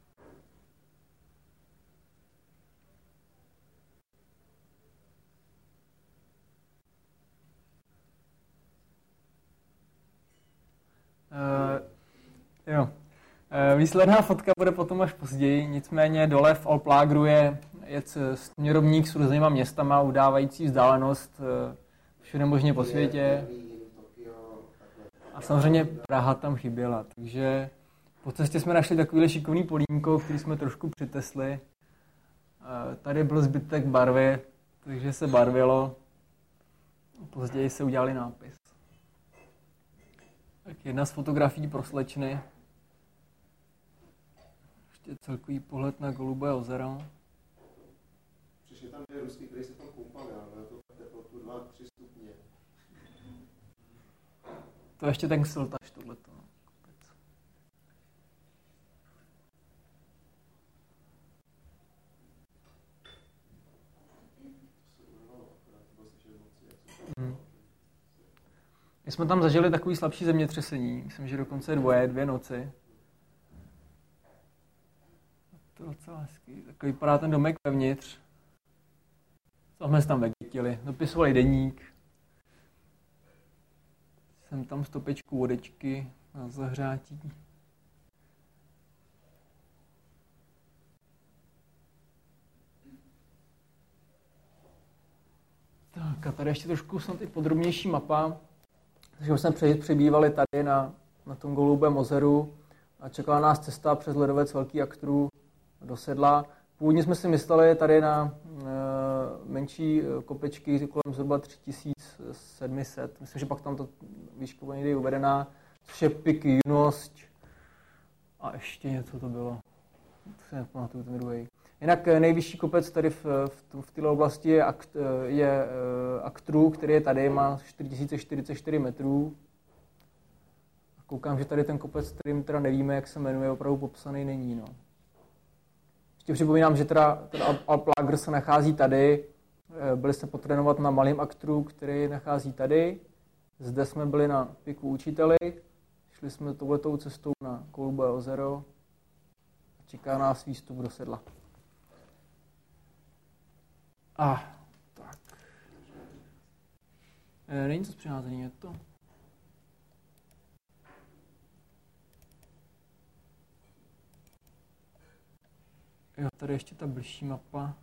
Uh, jo. Uh, výsledná fotka bude potom až později, nicméně dole v Alplágru je, je směrovník s různýma městama, udávající vzdálenost uh, všude možně po světě. A samozřejmě Praha tam chyběla, takže po cestě jsme našli takovýhle šikovný polínko, který jsme trošku přitesli. Uh, tady byl zbytek barvy, takže se barvilo. Později se udělali nápis. Tak jedna z fotografií pro slečny. Ještě celkový pohled na Golubé ozero. Přišli tam dvě Rusky, které se tam koupali, ale to teplotu dva tři stupně. To ještě ten siltaž tohleto. Hmm. My jsme tam zažili takový slabší zemětřesení, myslím, že dokonce dvoje, dvě noci. To je docela hezký. Tak vypadá ten domek vevnitř. Co jsme se tam vegetili, dopisovali deník. Jsem tam stopečku vodečky na zahřátí. Tak a tady ještě trošku snad i podrobnější mapa. Takže jsme přebývali tady na, na tom Golubém ozeru a čekala nás cesta přes ledovec Velký Aktru do Sedla. Původně jsme si mysleli tady na e, menší kopečky kolem zhruba tři tisíce sedm set. Myslím, že pak tam to výška někdy je uvedená, což je pik Junost a ještě něco to bylo. To si nepamatuju ten druhý. Jinak nejvyšší kopec tady v, v, v této oblasti je, akt, je Aktru, který je tady, má čtyři tisíce čtyřicet čtyři metrů. Koukám, že tady ten kopec, kterým teda nevíme, jak se jmenuje, opravdu popsaný není. No. Ještě připomínám, že teda, teda Alplágr se nachází tady. Byli jsme potrénovat na malém Aktru, který nachází tady. Zde jsme byli na piku Učiteli. Šli jsme touhletou cestou na Golubé ozero. Čeká nás výstup do Sedla. A ah, tak. E, není to s přiházením, je to? Jo, tady ještě ta bližší mapa.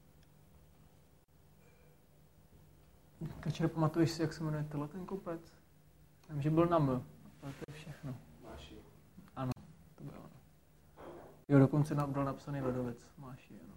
Kačer, pamatuješ si, jak se jmenuje tenhle ten kopec? Vím, že byl na M, ale to je všechno. Máši. Ano, to bylo ono. Jo, dokonce byl napsaný ledovec. Máši, ano.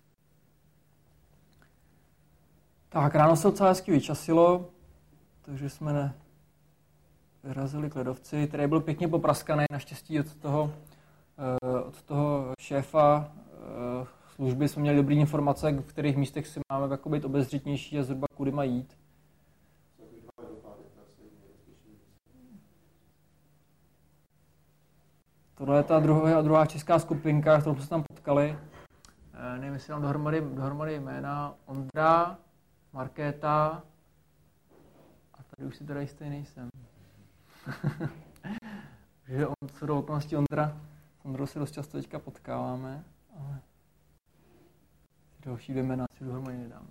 Tak, ráno se docela hezky vyčasilo, takže jsme ne vyrazili k ledovci, který byl pěkně popraskaný, naštěstí od toho, od toho šéfa služby jsme měli dobré informace, v kterých místech si máme jako být obezřetnější a zhruba kudy mají jít. Tohle je ta druhá, druhá česká skupinka, kterou jsme se tam potkali. Nevím, jestli mám dohromady, dohromady jména. Ondra, Markéta a tady už si teda jistý nejsem. Takže on, co do okolností Ondra, s Ondrou se dost často teďka potkáváme, ale další dvě jména si dohromady nedám.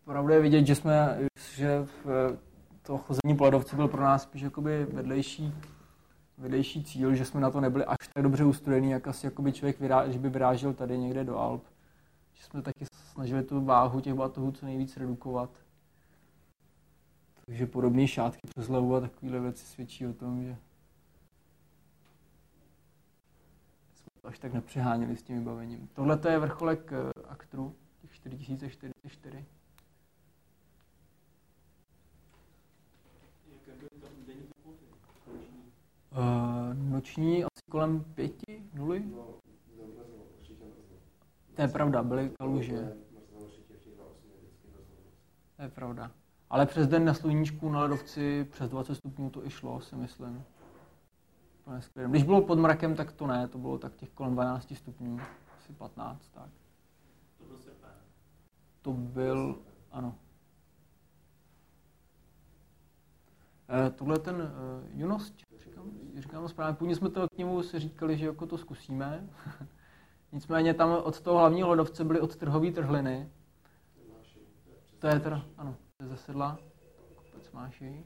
Pravda je vidět, že jsme, že to chození po ledovci byl pro nás spíš jakoby vedlejší, vedlejší cíl, že jsme na to nebyli až tak dobře ustudení, jak asi jakoby člověk, vyrá, že by vyrážel tady někde do Alp. Že jsme taky snažili tu váhu těch batohů co nejvíc redukovat. Takže podobné šátky přes hlavu a takovéhle věci svědčí o tom, že jsme to až tak nepřeháněli s tím vybavením. Tohle je vrcholek Aktru, těch čtyři tisíce čtyřicet čtyři. Uh, noční asi kolem pěti, nuly? To je pravda, byly kaluže. To je pravda. Ale přes den na sluníčku na ledovci přes dvacet stupňů to i šlo, si myslím. Když bylo pod mrakem, tak to ne, to bylo tak těch kolem dvanáct stupňů, asi patnáct, tak. To byl srpen. To byl, ano. E, tohle ten e, Junost, říkám, říkám správně, původně jsme to k němu si říkali, že jako to zkusíme. Nicméně tam od toho hlavního ledovce byly odtrhové trhliny. To je teda, ano, to je ze sedla, kopec Mášej.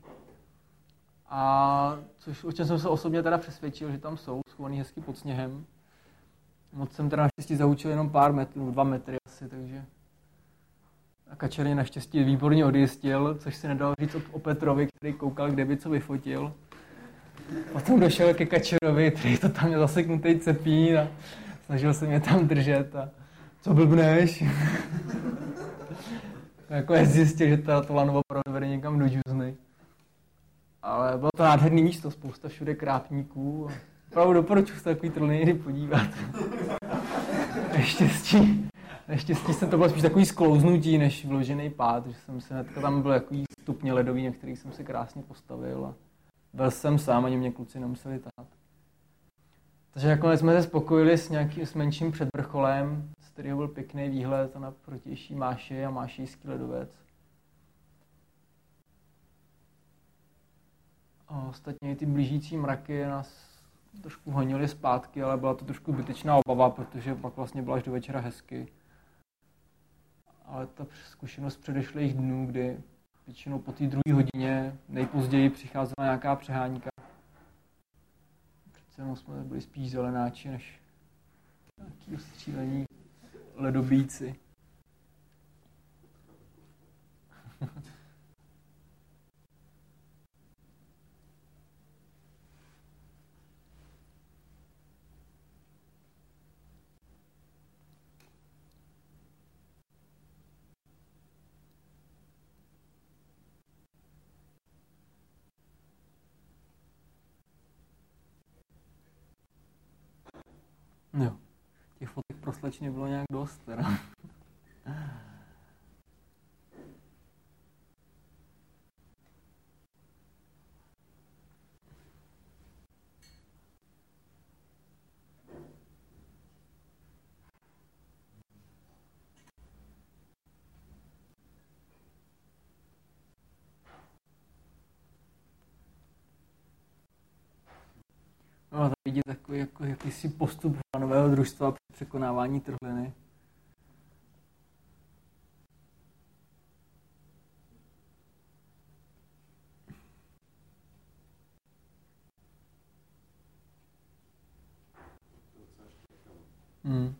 A což, o čem jsem se osobně teda přesvědčil, že tam jsou schovaný hezky pod sněhem. Moc jsem teda naštěstí zahučil jenom pár metrů, dva metry asi, takže a Kačer je naštěstí výborně odjistil, což se nedalo říct o Petrovi, který koukal, kde by co vyfotil. Potom došel ke Kačerovi, který to tam měl zaseknutý cepín a snažil se mě tam držet a co blbneš? Jako je zjistil, že ta to lano opravdu vede někam do džuzny. Ale bylo to nádherný místo, spousta všude krápníků. Opravdu doporučuji se takový trhliny někdy podívat. Neštěstí, neštěstí jsem to bylo spíš takový sklouznutí, než vložený pád, že jsem se hnedka tam byl takový stupně ledový, na kterých jsem se krásně postavil a byl jsem sám, ani mě kluci nemuseli tát. Takže nakonec jsme se spokojili s nějakým s menším předvrcholem, z kterého byl pěkný výhled na protější Mášej a Mášejský ledovec. A ostatně ty blížící mraky nás trošku honily zpátky, ale byla to trošku zbytečná obava, protože pak vlastně byla až do večera hezky. Ale ta zkušenost předešlých dnů, kdy většinou po té druhé hodině nejpozději přicházela nějaká přehánka. Přece jenom jsme byli spíš zelenáči, než nějaký ostřílení ledobíci. Jo, těch fotek pro slečny bylo nějak dost, teda. No, tady vidíte takový jako jakýsi postup nového družstva při překonávání trhliny. Hmm.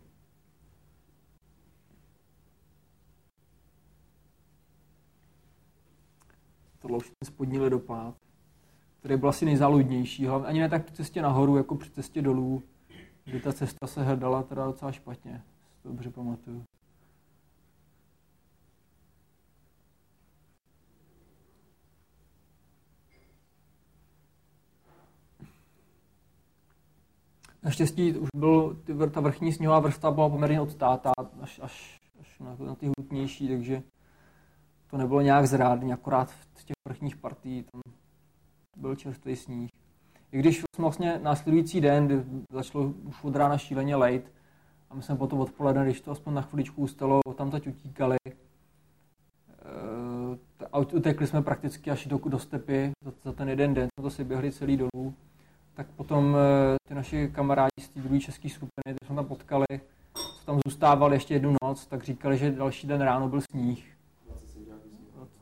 Tohle už ten spodní ledopád, který byl asi nejzáludnější, hlavně ani ne tak při cestě nahoru, jako při cestě dolů, kdy ta cesta se hledala teda docela špatně, si to dobře pamatuju. Naštěstí už byl, ty, ta vrchní sněhová vrstva byla poměrně odstátá až, až, až na, na ty hutnější, takže to nebylo nějak zrádný, akorát v těch vrchních partií tam byl čerstvý sníh. I když jsme vlastně následující den, kdy začalo už od rána šíleně lejt, a my jsme potom odpoledne, když to aspoň na chviličku ustalo, tam teď utíkali. A utekli jsme prakticky až do, do stepy za, za ten jeden den, jsme to si běhli celý dolů. Tak potom ty naši kamarádi z té druhé české skupiny, ty jsme tam potkali, co tam zůstávali ještě jednu noc, tak říkali, že další den ráno byl sníh.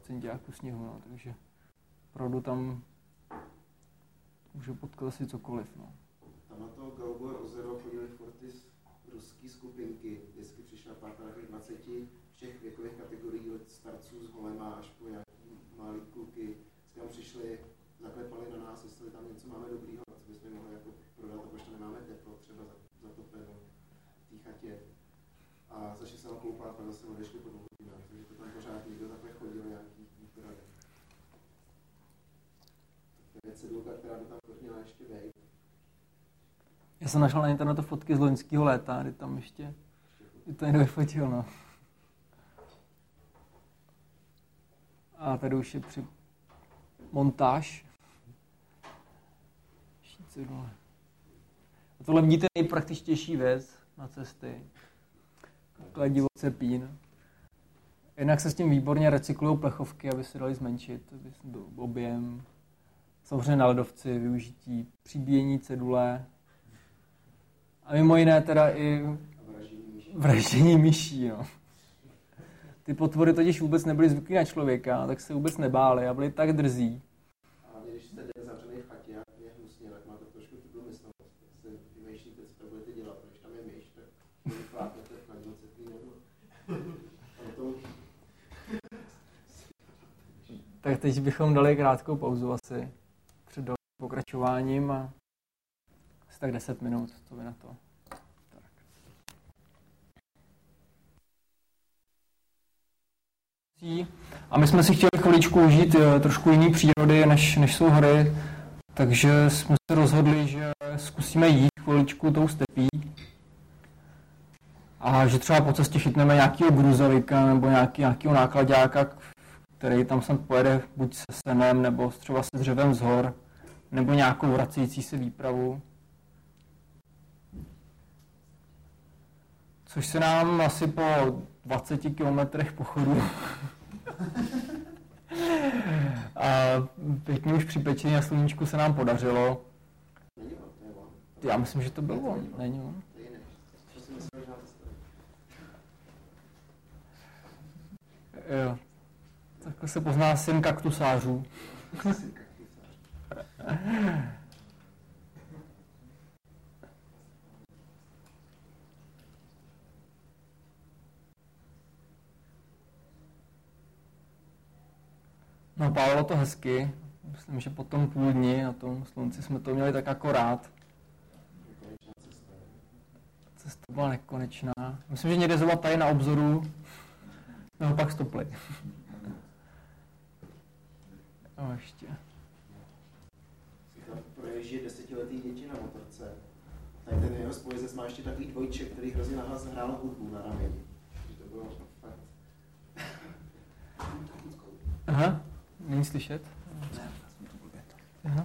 centiáků sněhu, no, takže opravdu tam může potkat asi cokoliv. No. Tam na to Galgor ozero chodili furt ty ruský skupinky, vždycky přišla pár takových dvaceti všech věkových kategorií od starců z holema až po nějaký malý kluky, s tam přišli, zaklepali na nás, jestli tam něco máme dobrýho, co bychom mohli jako prodat, a proč tam nemáme teplo, třeba zatopeno v té chatě. A začali se tam koupat a zase odešli po dvou hodinách, takže to tam pořád někdo takhle chodil nějaký výpravy. To je cedulka, která by tam měla ještě vejít. Já jsem našel na internetu fotky z loňského léta, kdy tam ještě kdy to někdo vyfotil, no. A tady už je při montáž. Cedule. A tohle vidíte nejpraktičtější věc na cesty. Kladivoce pín. Jednak se s tím výborně recyklují plechovky, aby se daly zmenšit, aby se byl objem. Samozřejmě na ledovci, využití, přibíjení cedule. A mimo jiné teda i vraždění myší. No. Ty potvory totiž vůbec nebyly zvyklí na člověka, tak se vůbec nebáli a byli tak drzí. A když jste zavřený v chatě a je hnusně, tak máte trošku tu myslost. Tak se vymýšlíte, co to budete dělat. Když tam je myš, tak vyplápnete na dvacet nebo... Tak teď bychom dali krátkou pauzu asi před pokračováním a asi tak deset minut, co by na to. Tak. A my jsme si chtěli chviličku užít trošku jiný přírody, než, než jsou hory, takže jsme se rozhodli, že zkusíme jít chviličku tou stepí a že třeba po cestě chytneme nějakého gruzovika nebo nějaký, nějakého nákladáka, který tam sem pojede buď se senem, nebo třeba se dřevem z hor, nebo nějakou vracející se výpravu. Což se nám asi po dvaceti kilometrech pochodu a pěkně už při pečení a sluníčku se nám podařilo. Já myslím, že to byl on. Není on? Jo. Takhle se pozná syn kaktusářů. No, pálilo to hezky. Myslím, že po tom půl dni na tom slunci jsme to měli tak akorát. Cesta byla nekonečná. Myslím, že někde zhruba tady na obzoru jsme ho pak stopli. A ještě. Si tam proježdí desetiletý děti na motorce. Tak ten jeho spojezec má ještě takový dvojček, který hrozně nahlas hrál hudbu na rameni. To bylo fakt... Aha, není slyšet? Aha.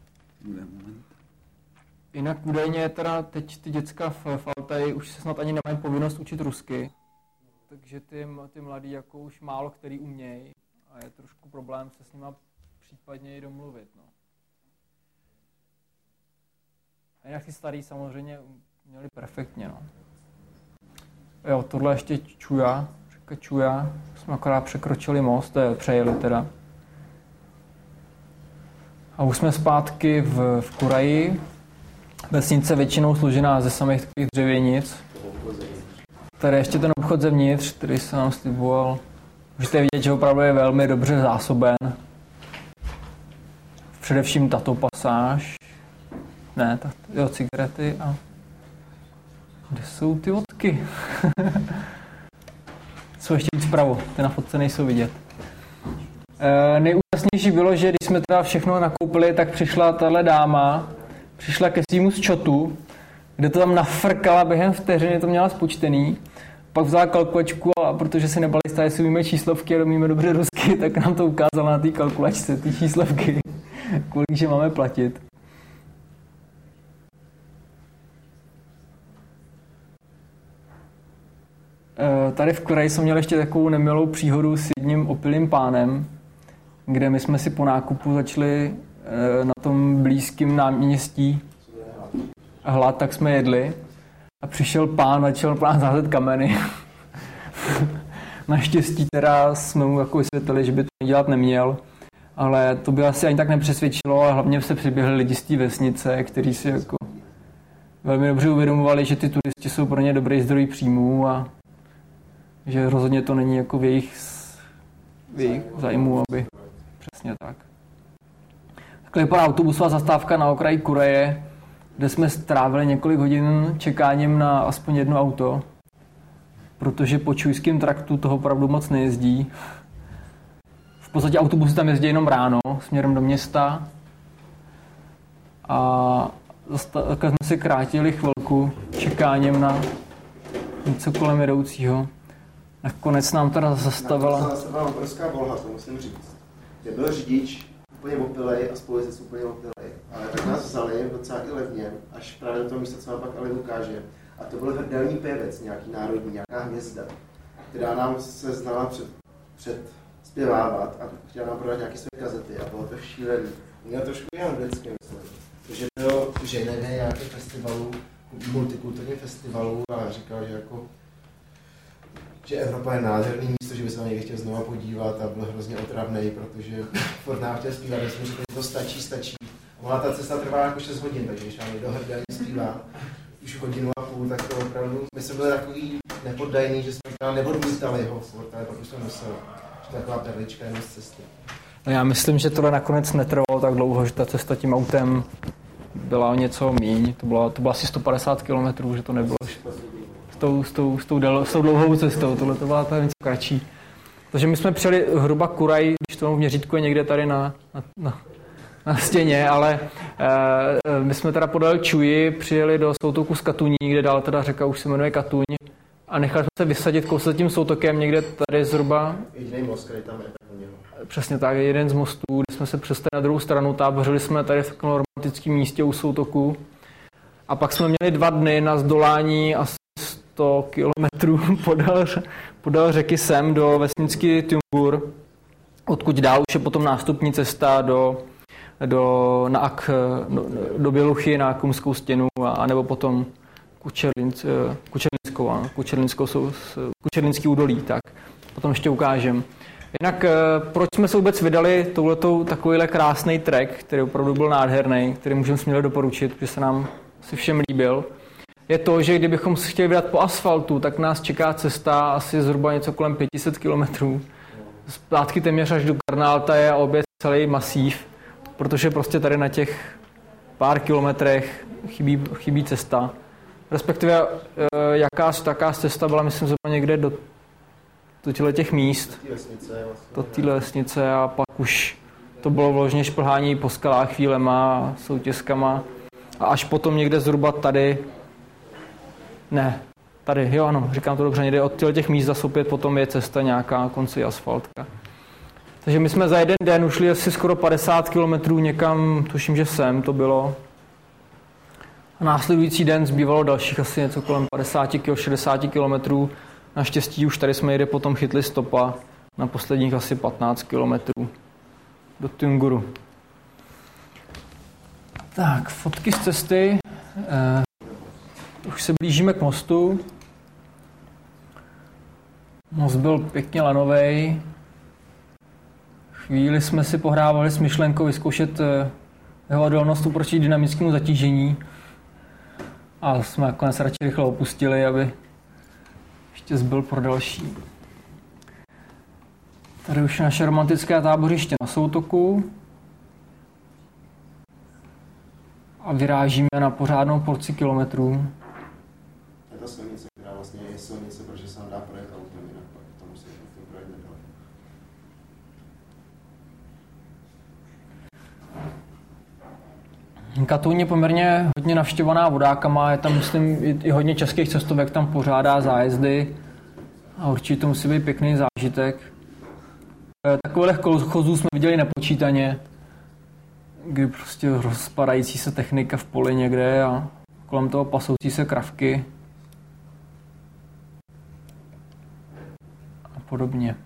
Jinak údajně teda teď ty děcka v, v Altaji už se snad ani nemají povinnost učit rusky. Takže ty, ty mladí jako už málo který umějí a je trošku problém se s nima případně i domluvit. No. A jinak ty starý samozřejmě měli perfektně. No. Jo, tohle ještě Čuja, řeka Čuja, jsme akorát překročili most, to je přejeli teda. A už jsme zpátky v, v Kuraji, vesnice většinou složená ze samých takových dřevěnic. Tady ještě ten obchod zevnitř, který se nám sliboval. Můžete vidět, že opravdu je velmi dobře zásoben. Především tato pasáž. Ne, tato, jo, cigarety a... Kde jsou ty vodky? Jsou ještě víc vpravo, ty na fotce nejsou vidět. E, nejúžasnější bylo, že když jsme teda všechno nakoupili, tak přišla tahle dáma, přišla ke svýmu zčotu, kde to tam nafrkala během vteřiny, to měla spočtený. Pak vzala kalkulačku a protože si nebali jistá, jestli umíme číslovky a umíme dobře rusky, tak nám to ukázala na té kalkulačce, ty číslovky, kolik že máme platit. Tady v Koreji jsem měl ještě takovou nemilou příhodu s jedním opilým pánem, kde my jsme si po nákupu začali na tom blízkém náměstí hlad, tak jsme jedli. A přišel pán, začal plán házet kameny. Naštěstí teda jsme mu jako vysvětlili, že by to dělat neměl, ale to by asi ani tak nepřesvědčilo a hlavně se přiběhli lidi z té vesnice, kteří si jako velmi dobře uvědomovali, že ty turisti jsou pro ně dobrý zdroj příjmů a že rozhodně to není jako v jejich, v jejich zájmu, aby... Přesně tak. Takhle vypadá autobusová zastávka na okraji Kureje, kde jsme strávili několik hodin čekáním na aspoň jedno auto, protože po čujském traktu toho opravdu moc nejezdí. V podstatě autobusy tam jezdí jenom ráno, směrem do města. A takhle jsme si krátili chvilku čekáním na něco kolem jedoucího. Nakonec nám teda zastavila... Na to zastavila obrovská volha, to musím říct. Kde byl řidič úplně opilej a spolujezdec úplně opilej. Ale tak nás vzali docela i levně, až právě do toho místa, co nám pak Ale ukáže. A to byl hrdelní pěvec, nějaký národní, nějaká hvězda, která nám se znala před, před zpěvávat a chtěla nám prodat nějaké své kazety a bylo to šílený. Měl trošku i anglicky, myslím, protože byl v Ženevě nějaký festivalu, multikulturní festivalu a říkal, že jako že Evropa je nádherný místo, že by se na něj chtěl znova podívat a byl hrozně otravnej, protože furt nám chtěl zpívat, že jsme řekli, že to stačí, stačí. A ona ta cesta trvá jako šest hodin, takže když nám někdo hrdelně zpívá už hodinu a půl, tak to opravdu, my jsme byli takový nepoddajný, že jsme teda neodmítali ho furt, ale pak už jsme museli, že to je taková perlička jenom z cesty. No já myslím, že tohle nakonec netrvalo tak dlouho, že ta cesta tím autem byla něco míň, to bylo, to bylo asi sto padesát kilometrů, že to nebylo s tou, s tou, s tou, del, s tou dlouhou cestou, tohle to byla ta něco kratší. Takže my jsme přijeli hruba Kuraj, když to v měřítku je někde tady na, na, na, na stěně, ale e, my jsme teda podali Čuji, přijeli do soutoku z Katuní, kde dál teda řeka už se jmenuje Katuň a nechali jsme se vysadit kousat tím soutokem někde tady zhruba. Jediný most, který tam je, tak u něho. Přesně tak, jeden z mostů, kde jsme se přestali na druhou stranu, tábořili jsme tady v takovém romantickém místě u soutoku a pak jsme měli dva dny na zdolání asi sto kilometrů podél, podél řeky sem do vesnický Tungur, odkud dál už je potom nástupní cesta do, do, na Ak, do, do Běluchy na Kumskou stěnu a, a nebo potom Kučerlinc, Kučerlinskou, a, Kučerlinskou, Kučerlinský údolí, tak potom ještě ukážem. Jinak proč jsme se vůbec vydali touhletou takovýhle krásný trek, který opravdu byl nádherný, který můžeme směle doporučit, protože se nám si všem líbil, je to, že kdybychom se chtěli vydat po asfaltu, tak nás čeká cesta asi zhruba něco kolem pět set kilometrů. Zpátky téměř až do Karnáltaje a obět celý masív, protože prostě tady na těch pár kilometrech chybí, chybí cesta. Respektive jaká taká cesta byla, myslím, zhruba někde do, do těch míst, do té lesnice a pak už to bylo vložně šplhání po skalách chvílema, soutězkama a až potom někde zhruba tady. Ne, tady, jo ano, říkám to dobře, někde od těch míst zase opět potom je cesta nějaká, konci asfaltka. Takže my jsme za jeden den ušli asi skoro padesát kilometrů někam, tuším, že sem to bylo. A následující den zbývalo dalších asi něco kolem padesát až šedesát kilometrů. Naštěstí už tady jsme jde potom chytli stopa na posledních asi patnáct kilometrů do Tunguru. Tak, fotky z cesty. Eh, Už se blížíme k mostu. Most byl pěkně lanovej. Chvíli jsme si pohrávali s myšlenkou vyzkoušet jeho odolnost proti dynamickému zatížení. A jsme nakonec radši rychle opustili, aby ještě zbyl pro další. Tady už je naše romantické tábořiště na soutoku. A vyrážíme na pořádnou porci kilometrů. Je to silnice, která vlastně je silnice, protože se nám dá projet autem, jinak pak to musí to projet nedal. Katuň je poměrně hodně navštěvovaná vodákama, je tam, myslím, i hodně českých cestovek tam pořádá zájezdy a určitě to musí být pěkný zážitek. Takových kolchozů jsme viděli nepočítaně, kdy prostě rozpadající se technika v poli někde a kolem toho pasoucí se kravky a podobně.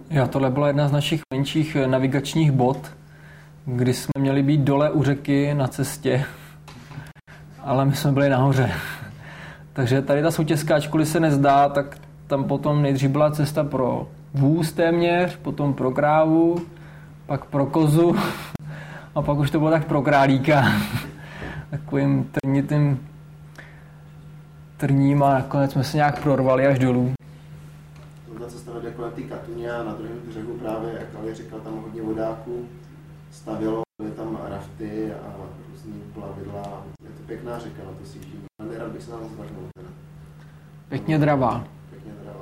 Jo, tohle byla jedna z našich menších navigačních bod, kdy jsme měli být dole u řeky na cestě, ale my jsme byli nahoře. Takže tady ta soutězka, ačkoliv se nezdá, tak tam potom nejdřív byla cesta pro vůz téměř, potom pro krávu, pak pro kozu a pak už to bylo tak pro králíka. Takovým trnitým trním a nakonec jsme se nějak prorvali až dolů. Ta cesta vede kolem té Katuně a na druhém břehu právě, jak Ali říkal, tam hodně vodáků stavělo, byly tam rafty a různý plavidla. Je to pěkná řeka na to sjíždění. Nerad bych se nám zvrhnul teda. Pěkně dravá. Pěkně dravá.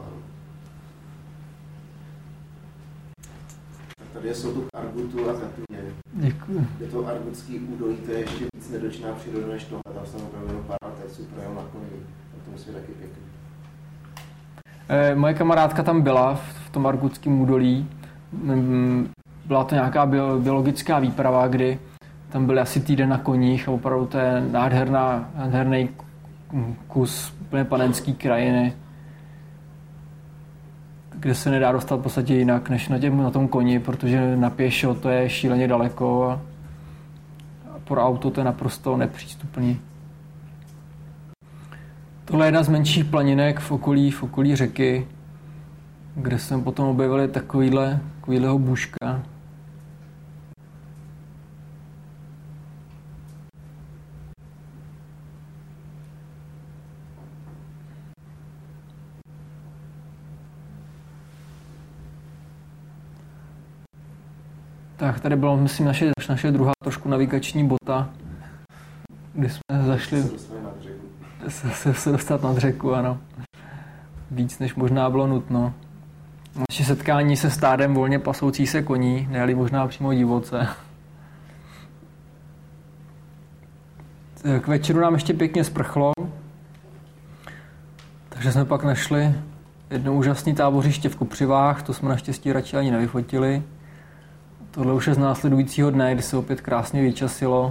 Tak tady jsou tu k Argutu a Katuně. Děkuji. Je to Argutský údolí, to je ještě víc nedočná příroda než tohle. Tam jsem opravdu jenom pár leteců projel na koni. Tak to musí být taky pěkný. E, moje kamarádka tam byla v tom Argutském údolí. Byla to nějaká biologická výprava, kdy tam byli asi týden na koních a opravdu to je nádherná, nádherný kus úplně panenský krajiny, kde se nedá dostat v podstatě jinak než na, těm, na tom koni, protože na pěšo to je šíleně daleko a pro auto to je naprosto nepřístupný. Tohle je jedna z menších planinek v okolí, v okolí řeky, kde jsme potom objevili takovýhle, takovýhleho buška. Tak, tady bylo, myslím, naše, naše druhá trošku navigační bota, kdy jsme zašli se, se, se dostat nad řeku, ano. Víc, než možná bylo nutno. Naše setkání se stádem volně pasoucí se koní, nejeli možná přímo divoce. K večeru nám ještě pěkně sprchlo, takže jsme pak našli jedno úžasné tábořiště v Kopřivách, to jsme naštěstí radši ani nevyfotili. Tohle už je z následujícího dne, kdy se opět krásně vyčasilo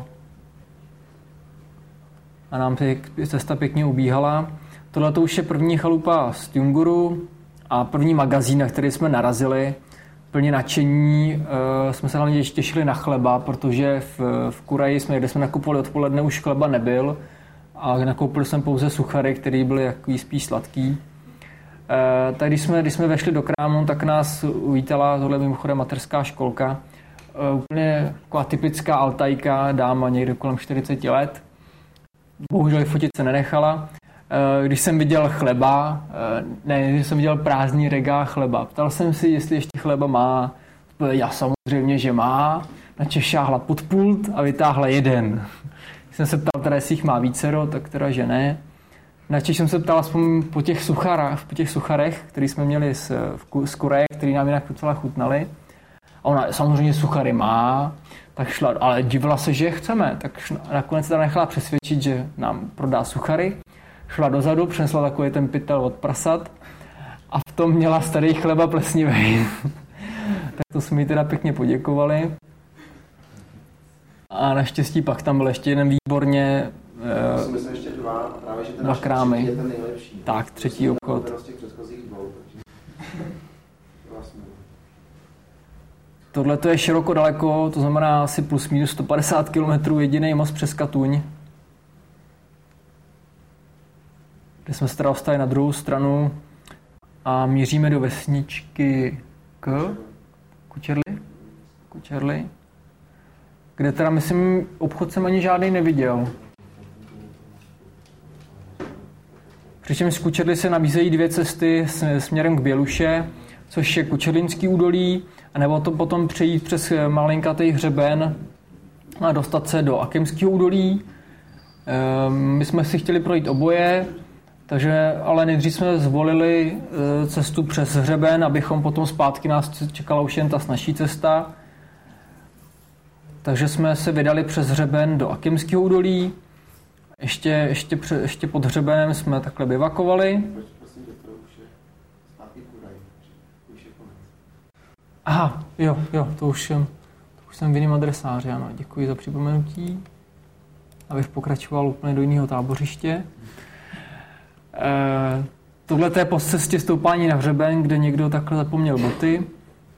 a nám cesta pěkně ubíhala. Tohle to už je první chalupa z Tjunguru a první magazín, na který jsme narazili. Plně nadšení, e, jsme se hlavně těšili na chleba, protože v, v Kuraji, jsme, kde jsme nakupovali odpoledne, už chleba nebyl a nakoupili jsme pouze suchary, které byly jaký spíš sladký. E, tak když jsme, když jsme vešli do krámu, tak nás uvítala tohle mimochodem mateřská školka. E, úplně taková typická altajka, dáma někde kolem čtyřicet let. Bohužel fotit se nenechala. E, když jsem viděl chleba, e, ne, když jsem viděl prázdný regál chleba, ptal jsem si, jestli ještě chleba má. Já samozřejmě, že má. Načež šáhla pod pult a vytáhla jeden. Když jsem se ptal, teda jestli jich má vícero, tak teda, že ne. Načež jsem se ptal aspoň po těch, sucharách, po těch sucharech, který jsme měli z, z Koreje, který nám jinak docela chutnali. A ona samozřejmě suchary má, tak šla, ale divila se, že je chceme. Tak šla, nakonec se nechala přesvědčit, že nám prodá suchary. Šla dozadu, přinesla takový ten pytel od prasat a v tom měla starý chleba plesnivý. Tak to jsme jí teda pěkně poděkovali. A naštěstí pak tam byl ještě jeden výborně uh, myslím, ještě dva, právě, že ten dva krámy. Je ten nejlepší. Tak, třetí obchod. Tohle to je široko daleko, to znamená asi plus minus sto padesát kilometrů jediný most přes Katuň. Kde jsme se teda dostali na druhou stranu a míříme do vesničky K. Kučerly? Kučerly. Kde teda, myslím, obchod jsem ani žádný neviděl. Přičemž z Kučerly se nabízejí dvě cesty směrem k Běluše, což je Kučerlínský údolí, anebo to potom přejít přes malinkatý hřeben a dostat se do Akemského údolí. My jsme si chtěli projít oboje, takže, ale nejdřív jsme zvolili cestu přes hřeben, abychom potom zpátky nás čekala už jen ta snazší cesta. Takže jsme se vydali přes hřeben do Akemského údolí. Ještě, ještě, pře, ještě pod hřebenem jsme takhle bivakovali. Aha, jo, jo, to už, to už jsem v jiném adresáři, ano. Děkuji za připomenutí. Abych pokračoval úplně do jiného tábořiště. E, tohle je po cestě stoupání na hřeben, kde někdo takhle zapomněl boty.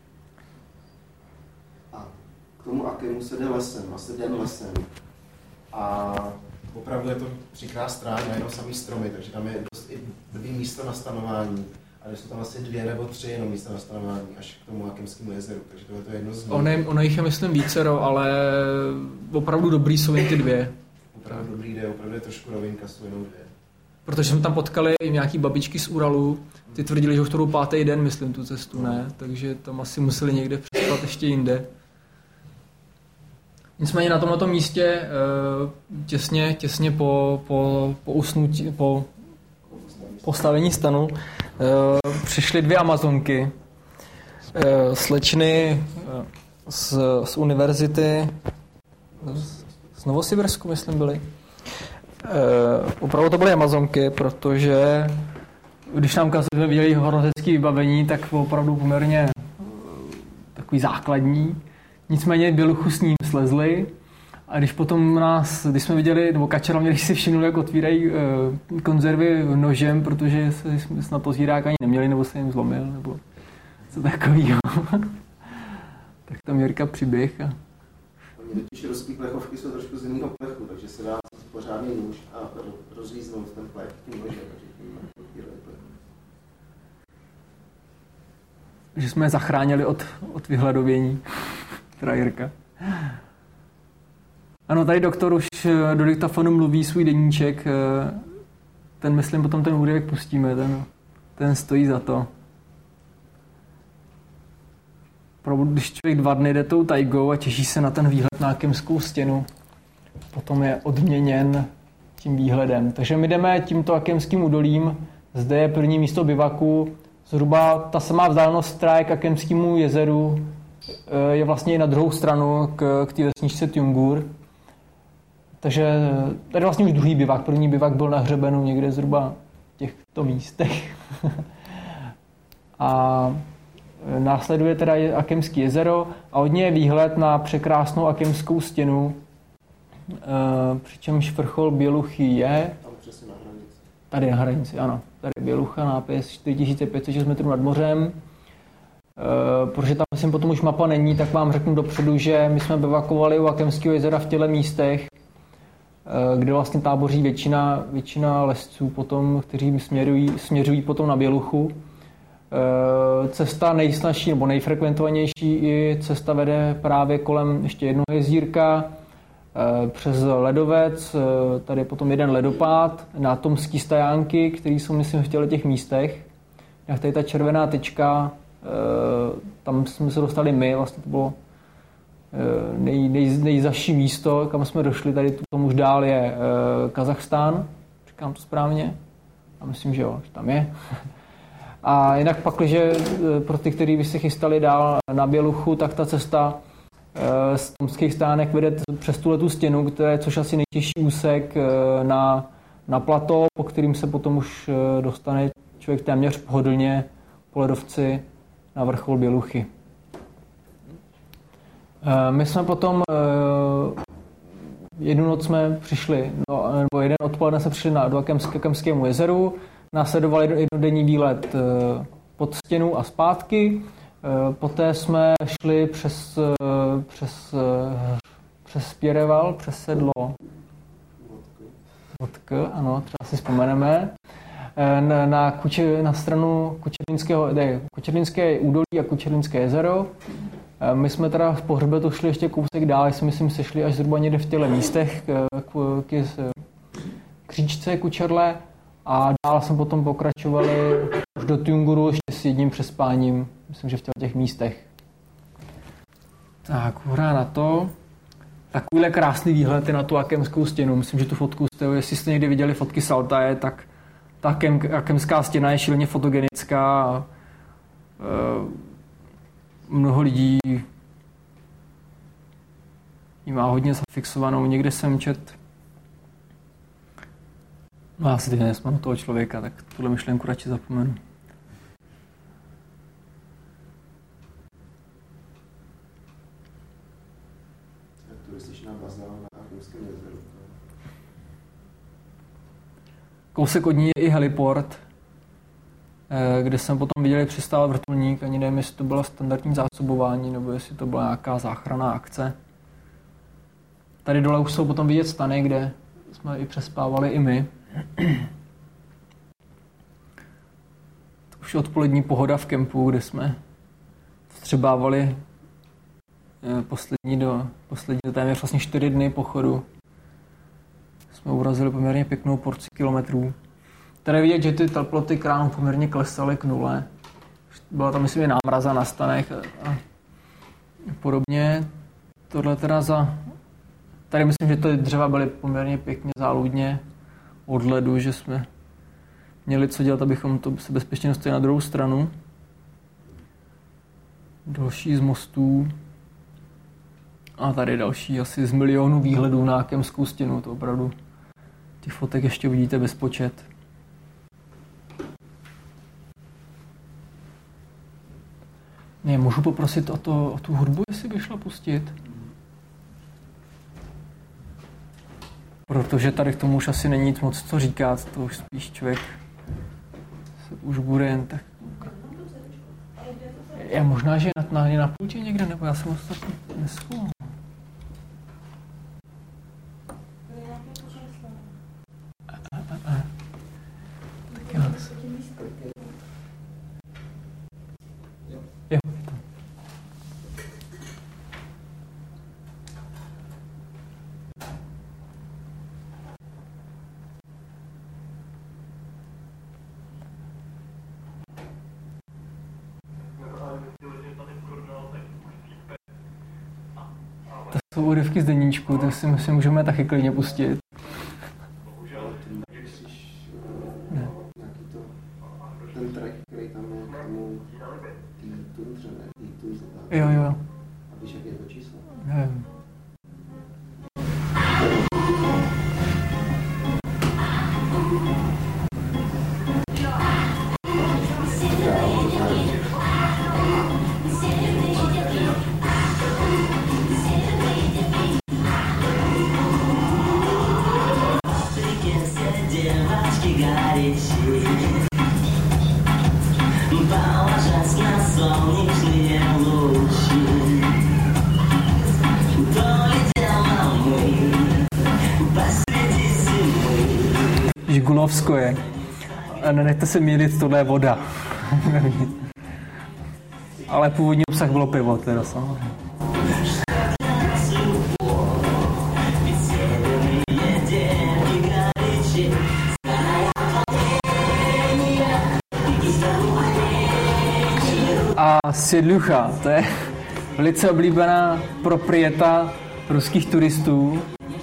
kterému se jde lesem, asi den lesem. A opravdu je to příkrá stráň a jenom samý stromy, takže tam je dost i blbý místo na stanování. Ale jsou tam asi dvě nebo tři jenom místa na stanování až k tomu Akemskému jezeru, takže to je to jedno z nich. Ono, ono jich je, myslím, vícero, ale opravdu dobrý jsou jen ty dvě. Opravdu dobrý jde, opravdu je trošku rovinka, jsou jenom dvě. Protože jsme tam potkali i nějaký babičky z Uralu, ty tvrdili, že už to jdou pátý den, myslím, tu cestu, ne? Takže tam asi museli někde přespat ještě jinde. Nicméně na tomto místě těsně, těsně po, po, po usnutí, po postavení stanu přišly dvě Amazonky, slečny z, z univerzity z Novosibirsku, myslím, byly. Opravdu to byly Amazonky, protože když nám jsme viděli horolezecké vybavení, tak opravdu poměrně takový základní. Nicméně běluchu s ním slezli a když potom nás, když jsme viděli, nebo Kačera měli si všimnuli, jak otvírají uh, konzervy nožem, protože se snad pozírák ani neměli, nebo se jim zlomil, nebo co takovýho. Tak tam Jirka přiběh. A... Oni totiž rozpí plechovky jsou trošku z jiného plechu, takže se dá pořádný nůž a rozříznout ten plech tím nožem, takže tím otvírali plechu. Že jsme je zachránili od, od vyhladovění. Teda Jirka. Ano, tady doktor už do diktafonu mluví svůj deníček. Ten, myslím, potom ten úryvek pustíme. Ten, ten stojí za to. Když člověk dva dny jde tou tajgou a těší se na ten výhled na Akemskou stěnu, potom je odměněn tím výhledem. Takže my jdeme tímto Akemským údolím. Zde je první místo bivaku. Zhruba ta samá vzdálenost, která je k Akemskému jezeru, je vlastně i na druhou stranu k, k té vesničce Tjungur. Takže tady vlastně už druhý bivak. První bivak byl na hřebenu někde zhruba v těchto místech. A následuje teda Akemské jezero a od něj je výhled na překrásnou Akemskou stěnu, přičemž vrchol Běluchy je tady na hranici, ano. Tady Bělucha, nápis čtyři tisíce pět set šest metrů nad mořem. Uh, protože tam myslím potom už mapa není, tak vám řeknu dopředu, že my jsme bivakovali u Akemského jezera v těchto místech, uh, kde vlastně táboří většina, většina lesců potom, kteří směrují, směřují potom na Běluchu. Uh, cesta nejsnažší nebo nejfrekventovanější i cesta vede právě kolem ještě jednoho jezírka, uh, přes ledovec, uh, tady je potom jeden ledopád, na Tomský stajánky, které jsou myslím v těchto těch místech. Jak tady ta červená tečka, tam jsme se dostali my, vlastně to bylo nej, nej, nejzaší místo, kam jsme došli, tady tomu už dál je Kazachstán, říkám to správně, a myslím, že jo, že tam je. A jinak pak, že pro ty, kteří by se chystali dál na Běluchu, tak ta cesta z Tomských stánek vede přes tuhletu stěnu, které, což asi nejtěžší úsek na, na plato, po kterým se potom už dostane člověk téměř pohodlně po ledovci na vrchol Běluchy. My jsme potom jednu noc jsme přišli, no, nebo jeden odpoledne jsme přišli na, do Akemskému jezeru, následoval jednodenní výlet pod stěnu a zpátky, poté jsme šli přes, přes, přes Pěreval, přes sedlo Vodk, ano, třeba si vzpomeneme, na, na, kuče, na stranu Kučerlinského, ne, Kučerlinské údolí a Kučerlinské jezero. My jsme teda po hřbetu šli ještě kousek dál, jsme myslím sešli až zhruba někde v těle místech k, k, k, k říčce Kučerle a dál jsme potom pokračovali už do Tjunguru ještě s jedním přespáním, myslím, že v těch místech. Tak, hurá na to. Takovýhle krásný výhled je na tu Akemskou stěnu. Myslím, že tu fotku jste, jestli jste někdy viděli fotky z Altaje, tak ta Akemská stěna je šíleně fotogenická a e, mnoho lidí ji má hodně zafixovanou. Někde jsem čet, no já si teď nesmanu toho člověka, tak tuhle myšlenku radši zapomenu. Turističná baza na Akemském jezeru. Kousek od ní je i heliport, kde jsem potom viděl, jak přistál vrtulník. Ani nevím, jestli to bylo standardní zásobování, nebo jestli to byla nějaká záchranná akce. Tady dole už jsou potom vidět stany, kde jsme i přespávali i my. To už je odpolední pohoda v kempu, kde jsme vstřebávali poslední do, poslední do téměř vlastně čtyři dny pochodu. Jsme urazili poměrně pěknou porci kilometrů. Tady vidět, že ty teploty k ránu poměrně klesaly k nule. Byla tam, myslím, i námraza na stanech a, a podobně. Tohle teda za... Tady myslím, že ty dřeva byly poměrně pěkně záludně od ledu, že jsme měli co dělat, abychom to se bezpečně dostali na druhou stranu. Další z mostů. A tady další asi z milionu výhledů na Kemskou stěnu. To opravdu těch fotek ještě vidíte bezpočet. Ne, můžu poprosit o, to, o tu hudbu, jestli by šla pustit? Protože tady k tomu už asi není nic moc co říkat, to už spíš člověk se už bude jen tak... Já možná, že na, na, na pultě někde, nebo já jsem ostatně neschoval. Tak já... Jo. To jsou úryvky z deníčku, tak si, si můžeme taky klidně pustit. Ne. To, ten track, který tam je k tomu tý tundře, ne? Tý tundře, Jo, jo. A víš, jak je to číslo? Nevím. Žigulovsko je. Nenechte se mýlit, tohle je voda. Ale původní obsah bylo pivo, teda samozřejmě. A Sedlucha, to je velice oblíbená proprieta ruských turistů.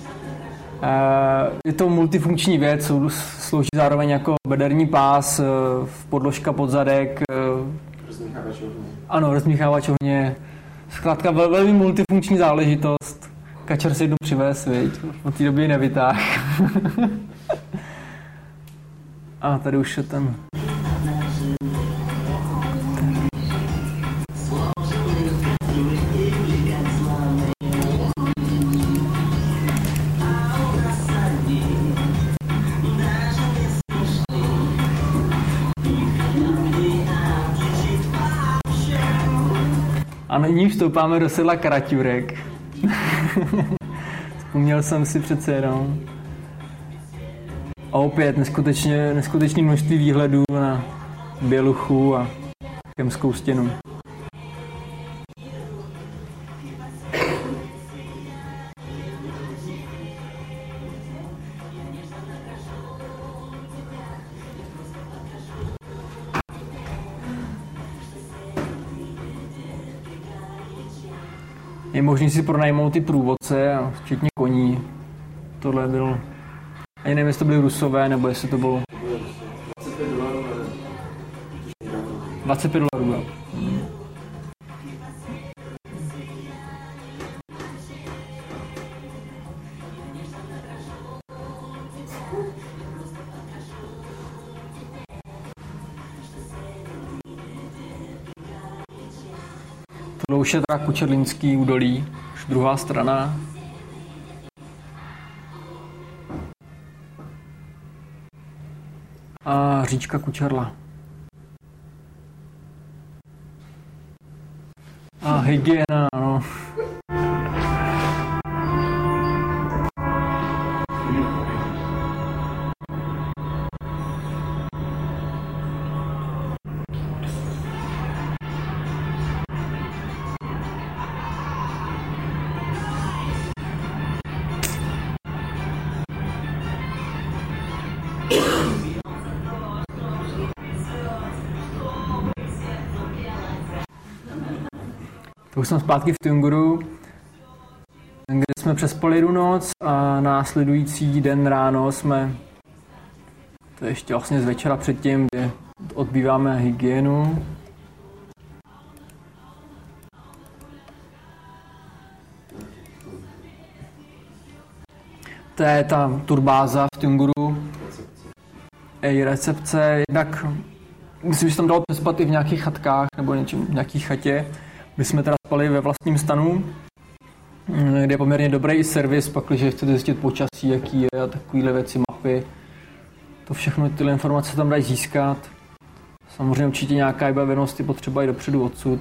Je to multifunkční věc, slouží zároveň jako bederní pás, podložka pod zadek. Rozmíchávač ohně. Ano, rozmíchávač ohně. Zkrátka vel, velmi multifunkční záležitost. Kačer si jdu přivést, viď? Od té doby nevytáh. A tady už je ten... A nyní vstoupáme do sedla Kraťurek. Vzpomněl jsem si přece jenom. A opět neskutečně, neskutečné množství výhledů na Běluchu a Kemskou stěnu. Je možné si pronajmout ty průvodce, včetně koní. Tohle bylo... Ani nevím, jestli to byly Rusové, nebo jestli to bylo... dvacet pět dolarů. dvacet pět dolarů, jo. Hmm. Tohle už je teda Kučerlínský údolí, už druhá strana. A říčka Kučerla. A hygiena, no. To už jsem zpátky v Tunguru, kde jsme přespali jednu noc a následující den ráno jsme, to je ještě vlastně z večera předtím, kde odbýváme hygienu. To je ta turbáza v Tunguru. Ej, recepce, jednak myslím, že se tam dalo přespat i v nějakých chatkách nebo něčem, v nějaký chatě. My jsme teda spali ve vlastním stanu, kde je poměrně dobrý servis, pakliže chcete zjistit počasí, jaký je a takovýhle věci, mapy. To všechno, tyhle informace tam dají získat. Samozřejmě určitě nějaká vybavenost je potřeba i dopředu odsud.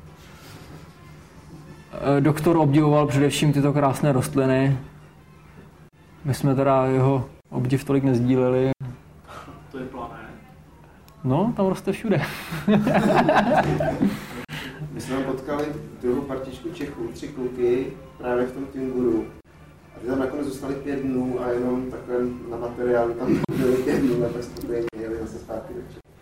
Doktor obdivoval především tyto krásné rostliny. My jsme teda jeho obdiv tolik nezdíleli. To je plané. No, tam roste všude. My jsme tam potkali druhou partičku Čechů, tři kluky právě v tom Tunguru. A ty tam nakonec zůstali pět dnů a jenom takhle na materiálu tam byli pět dnů a tak spokojně jeli zase zpátky do Čech.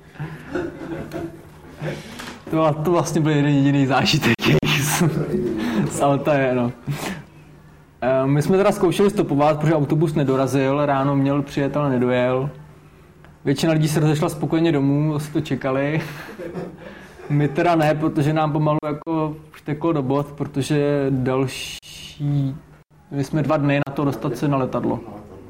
To, to vlastně byl jeden jediný zážitek z, z Altaje, no. My jsme teda zkoušeli stopovat, protože autobus nedorazil, ráno měl přijet, ale nedojel. Většina lidí se rozešla spokojeně domů, asi to čekali. My teda ne, protože nám pomalu jako šteklo do bod, protože další... My jsme dva dny na to dostat se na letadlo.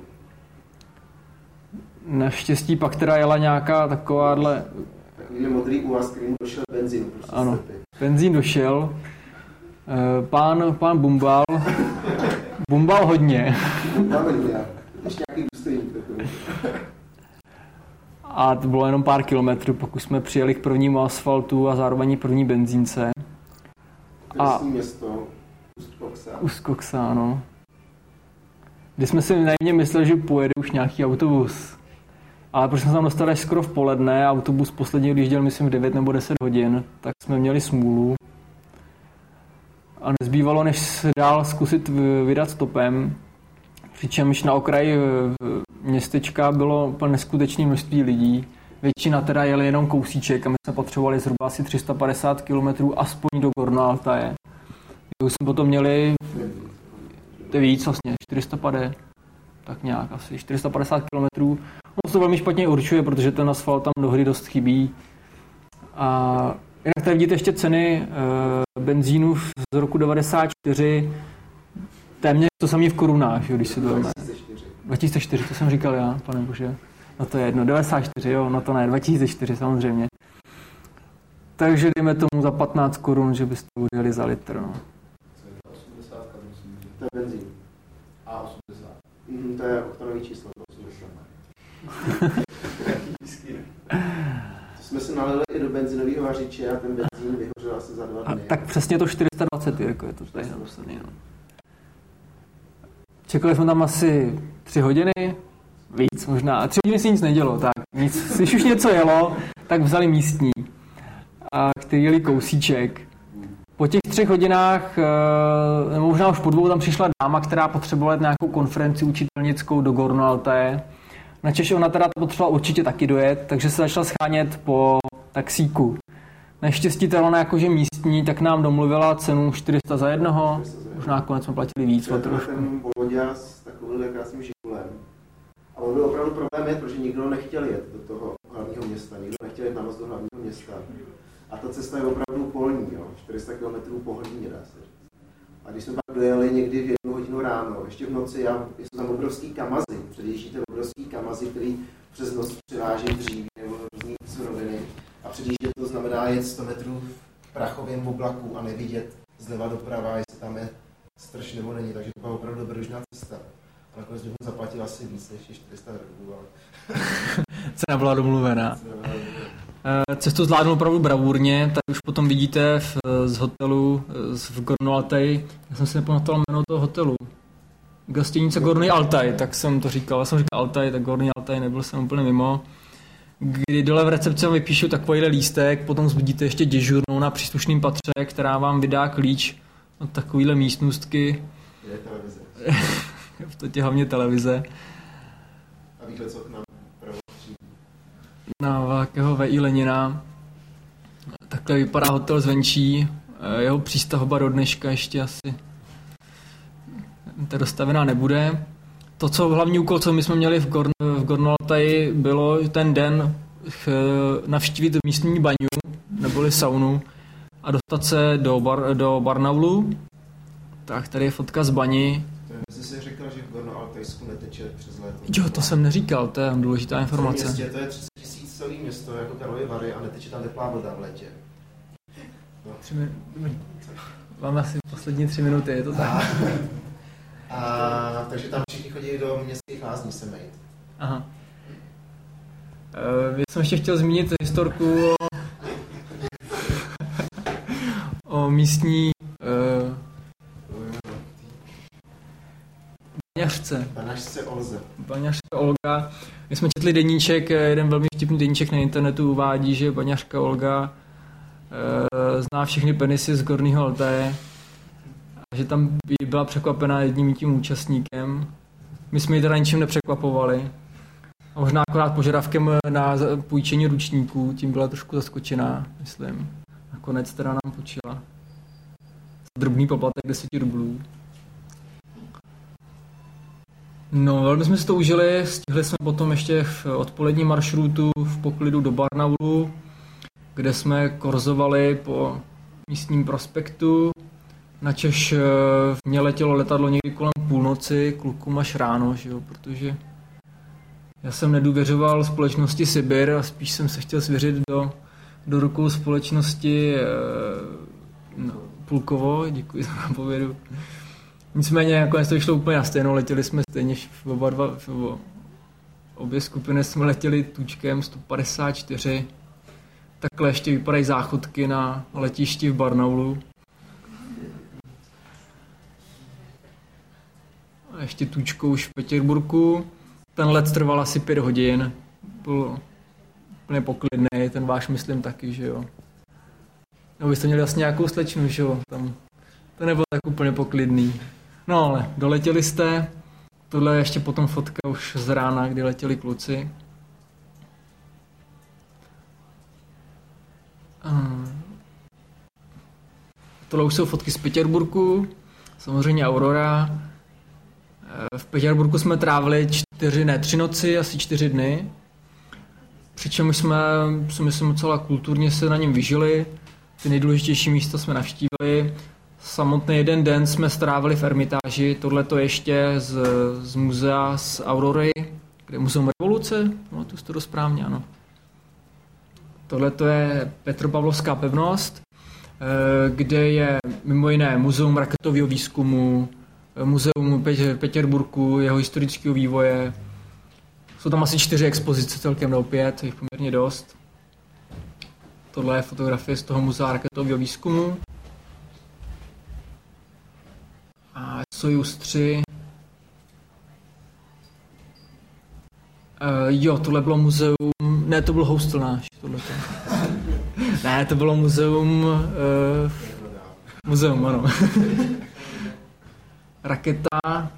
Naštěstí pak teda jela nějaká takováhle... Takovýhle modrý úvaz, kterým došel benzín. Prostě ano, slepý. benzín došel. Pán, pán bumbal. Bumbal hodně. Bumbal hodně. Ještě nějaký důstojník takový. A to bylo jenom pár kilometrů, pokud jsme přijeli k prvnímu asfaltu a zároveň první benzínce. Kresní město Ústkoksa. Ústkoksa, ano. Kdy jsme si naivně mysleli, že pojede už nějaký autobus. Ale protože jsme tam dostali skoro v poledne, autobus posledně odjížděl, myslím, v devět nebo deset hodin, tak jsme měli smůlu. A nezbývalo, než se dál zkusit vydat stopem. Přičemž na okraji městečka bylo úplně neskutečné množství lidí. Většina teda jeli jenom kousíček a my jsme potřebovali zhruba asi tři sta padesát kilometrů aspoň do Gorno Altaje. Už jsme potom měli, to je víc vlastně, čtyři sta padesát, tak nějak asi čtyři sta padesát kilometrů. On se velmi špatně určuje, protože ten asfalt tam do hry dost chybí. A jinak tady vidíte ještě ceny e, benzínu z roku devadesát čtyři, téměř to samé v korunách, jo, když si to dáme. dva tisíce čtyři, to jsem říkal já, pane bože. No to je jedno, devadesát čtyři, jo, no to ne, dva tisíce čtyři samozřejmě. Takže dejme tomu za patnáct korun, že byste odjeli za litr, no. osmdesát, to je benzín. A osmdesát. Mm, to je oktanový číslo, osmdesát. To jsme se nalili i do benzinového vařiče a ten benzín vyhořel asi za dva dny. A tak přesně to čtyři sta dvacet, jako je to tady napsané, no. Čekali jsme tam asi tři hodiny, víc možná. A tři hodiny si nic nedělo, tak nic. Když už něco jelo, tak vzali místní, a který jeli kousíček. Po těch třech hodinách, nebo možná už po dvou, tam přišla dáma, která potřebovala nějakou konferenci učitelnickou do Gorno Altaje. Načež ona teda potřebovala určitě taky dojet, takže se začala schánět po taxíku. Naštěstí ta ona jakože místní, tak nám domluvila cenu čtyři sta za jednoho, už nakonec jsme platili víc. To je ten Volodya s takovým krásným žikulem. A on byl opravdu problém je, protože nikdo nechtěl jet do toho hlavního města, nikdo nechtěl jet na moc do hlavního města. A ta cesta je opravdu polní, jo, čtyři sta kilometrů po hodině, dá se říct. A když jsme pak dojeli někdy v jednu hodinu ráno, ještě v noci, já, jsou tam obrovský kamazy, předjíždíte obrovský kamazy, který přes noc přiváží dříví nebo různý suroviny. A předjíždět to znamená jet sto metrů v prachovém oblaku a nevidět zleva doprava, jestli tam je strž nebo není, takže to byla opravdu dobrodružná cesta. A nakonec bych mu zaplatil asi víc než čtyři sta rubů, ale... Cena byla domluvená. Cestu zvládnul opravdu bravurně, tak už potom vidíte v, z hotelu v Gorno Altaj, já jsem si nepamatoval jméno toho hotelu. Gostinnice Gorny Altaj, tak jsem to říkal, já jsem říkal Altaj, tak Gorny Altaj, nebyl jsem úplně mimo. Kdy dole v recepci vám vypíšu takovýhle lístek, potom zbudíte ještě dežurnou na příslušném patře, která vám vydá klíč od takovýhle místnostky. Je televize. V to tě hlavně televize. A výhled z okna pravotří. Na velkého V I Lenina. Takhle vypadá hotel zvenčí. jeho přístavba do dneška ještě asi ta dostavená nebude. To, co hlavní úkol, co my jsme měli v, Gorn, v Gornolataji, bylo ten den ch, navštívit místní baňu, neboli saunu, a dostat se do, bar, do Barnaulu. Tak, tady je fotka z bani. Jsi si říkal, že v Gornoaltajsku neteče přes léto? Jo, to jsem neříkal, to je důležitá informace. Městě, to je třicet tisíc celý město, jako Karlovy Vary, a neteče tam teplá voda v létě. No. Tři min... Máme asi poslední tři minuty, je to tak? A, a takže tam všichni chodí do městských lázní se mejt. Aha. E, já jsem ještě chtěl zmínit historku o, o místní e, baňařce. Baňařce Olze. Baňařka Olga. My jsme četli deníček, jeden velmi vtipný deníček na internetu uvádí, že baňařka Olga e, zná všechny penisy z Gorního Altaje. Že tam byla překvapena jedním tím účastníkem. My jsme ji teda ničím nepřekvapovali. A možná akorát požadavkem na půjčení ručníků, tím byla trošku zaskočená, myslím. Nakonec teda nám počila. Drobný poplatek deset rublů. No, velmi jsme si to užili, stihli jsme potom ještě v odpoledním maršrutu v poklidu do Barnaulu, kde jsme korzovali po místním prospektu. Načež mě letělo letadlo někdy kolem půlnoci, klukům až ráno, že jo, protože já jsem nedůvěřoval společnosti Sibir a spíš jsem se chtěl svěřit do, do rukou společnosti no, Pulkovo, děkuji za nápovědu. Nicméně nakonec to vyšlo úplně na stejno, letěli jsme stejně oba dva, obě skupiny jsme letěli tučkem sto padesát čtyři, takhle ještě vypadají záchodky na letišti v Barnaulu. A ještě tučkou už v Petěrburku. Ten let trval asi pět hodin. Byl úplně poklidný, ten váš myslím taky, že jo. No, vy jste měli vlastně nějakou slečnu, že jo. Tam to nebylo tak úplně poklidný. No ale doletěli jste. Tohle je ještě potom fotka už z rána, kdy letěli kluci. Tohle už jsou fotky z Petěrburku. Samozřejmě Aurora. V Petěrburku jsme trávili čtyři, ne, tři noci, asi čtyři dny. Přičemž jsme, si myslím, docela kulturně se na něm vyžili. Ty nejdůležitější místa jsme navštívili. Samotný jeden den jsme strávili v Ermitáži. Tohle to ještě z, z muzea z Aurory, kde je Muzeum revoluce. No, to je to správně, ano. Tohle to je Petropavlovská pevnost, kde je mimo jiné Muzeum raketového výzkumu, Muzeum v Petěrburku, jeho historického vývoje. Jsou tam asi čtyři expozice, celkem nebo pět, jich poměrně dost. Tohle je fotografie z toho muzea raketového výzkumu. A Sojuz tři. Uh, jo, tohle bylo muzeum, ne, to byl hostel náš, tohleto. Ne, to bylo muzeum, uh, muzeum, ano. Raketa,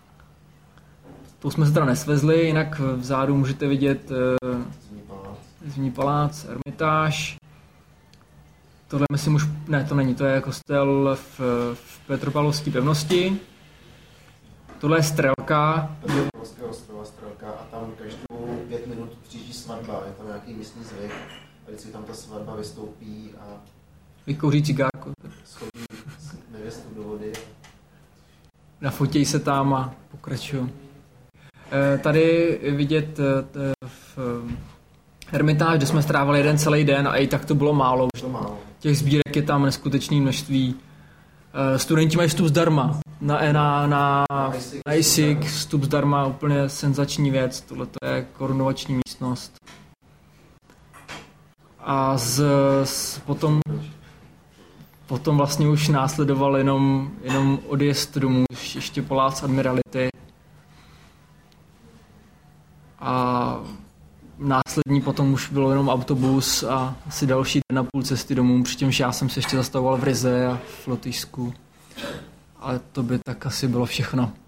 to jsme se teda nesvezli, jinak vzadu můžete vidět uh, Zimní palác, Ermitáž. Tohle myslím už, ne, to není, to je kostel v, v Petropavlovské pevnosti. Tohle je Strelka. Petropavlovského ostrova Strelka a tam každou pět minut přijíždí svatba, je tam nějaký místní zvyk. A vždycky tam ta svatba vystoupí a vykouří cigárku. Schodí nevěstu do vody. Nafotějí se tam a pokračují. Tady vidět v Hermitáž, kde jsme strávili jeden celý den a i tak to bylo málo. To málo. Těch sbírek je tam neskutečné množství. Studenti mají vstup zdarma. Na, na, na, na I S I C vstup zdarma, úplně senzační věc. Tohle je korunovační místnost. A z, z potom, potom vlastně už následoval jenom, jenom odjezd domů, ještě palác Admirality. A následní potom už bylo jenom autobus a asi další den na půl cesty domů, přičemž já jsem se ještě zastavoval v Rize a v Lotyšsku. Ale to by tak asi bylo všechno.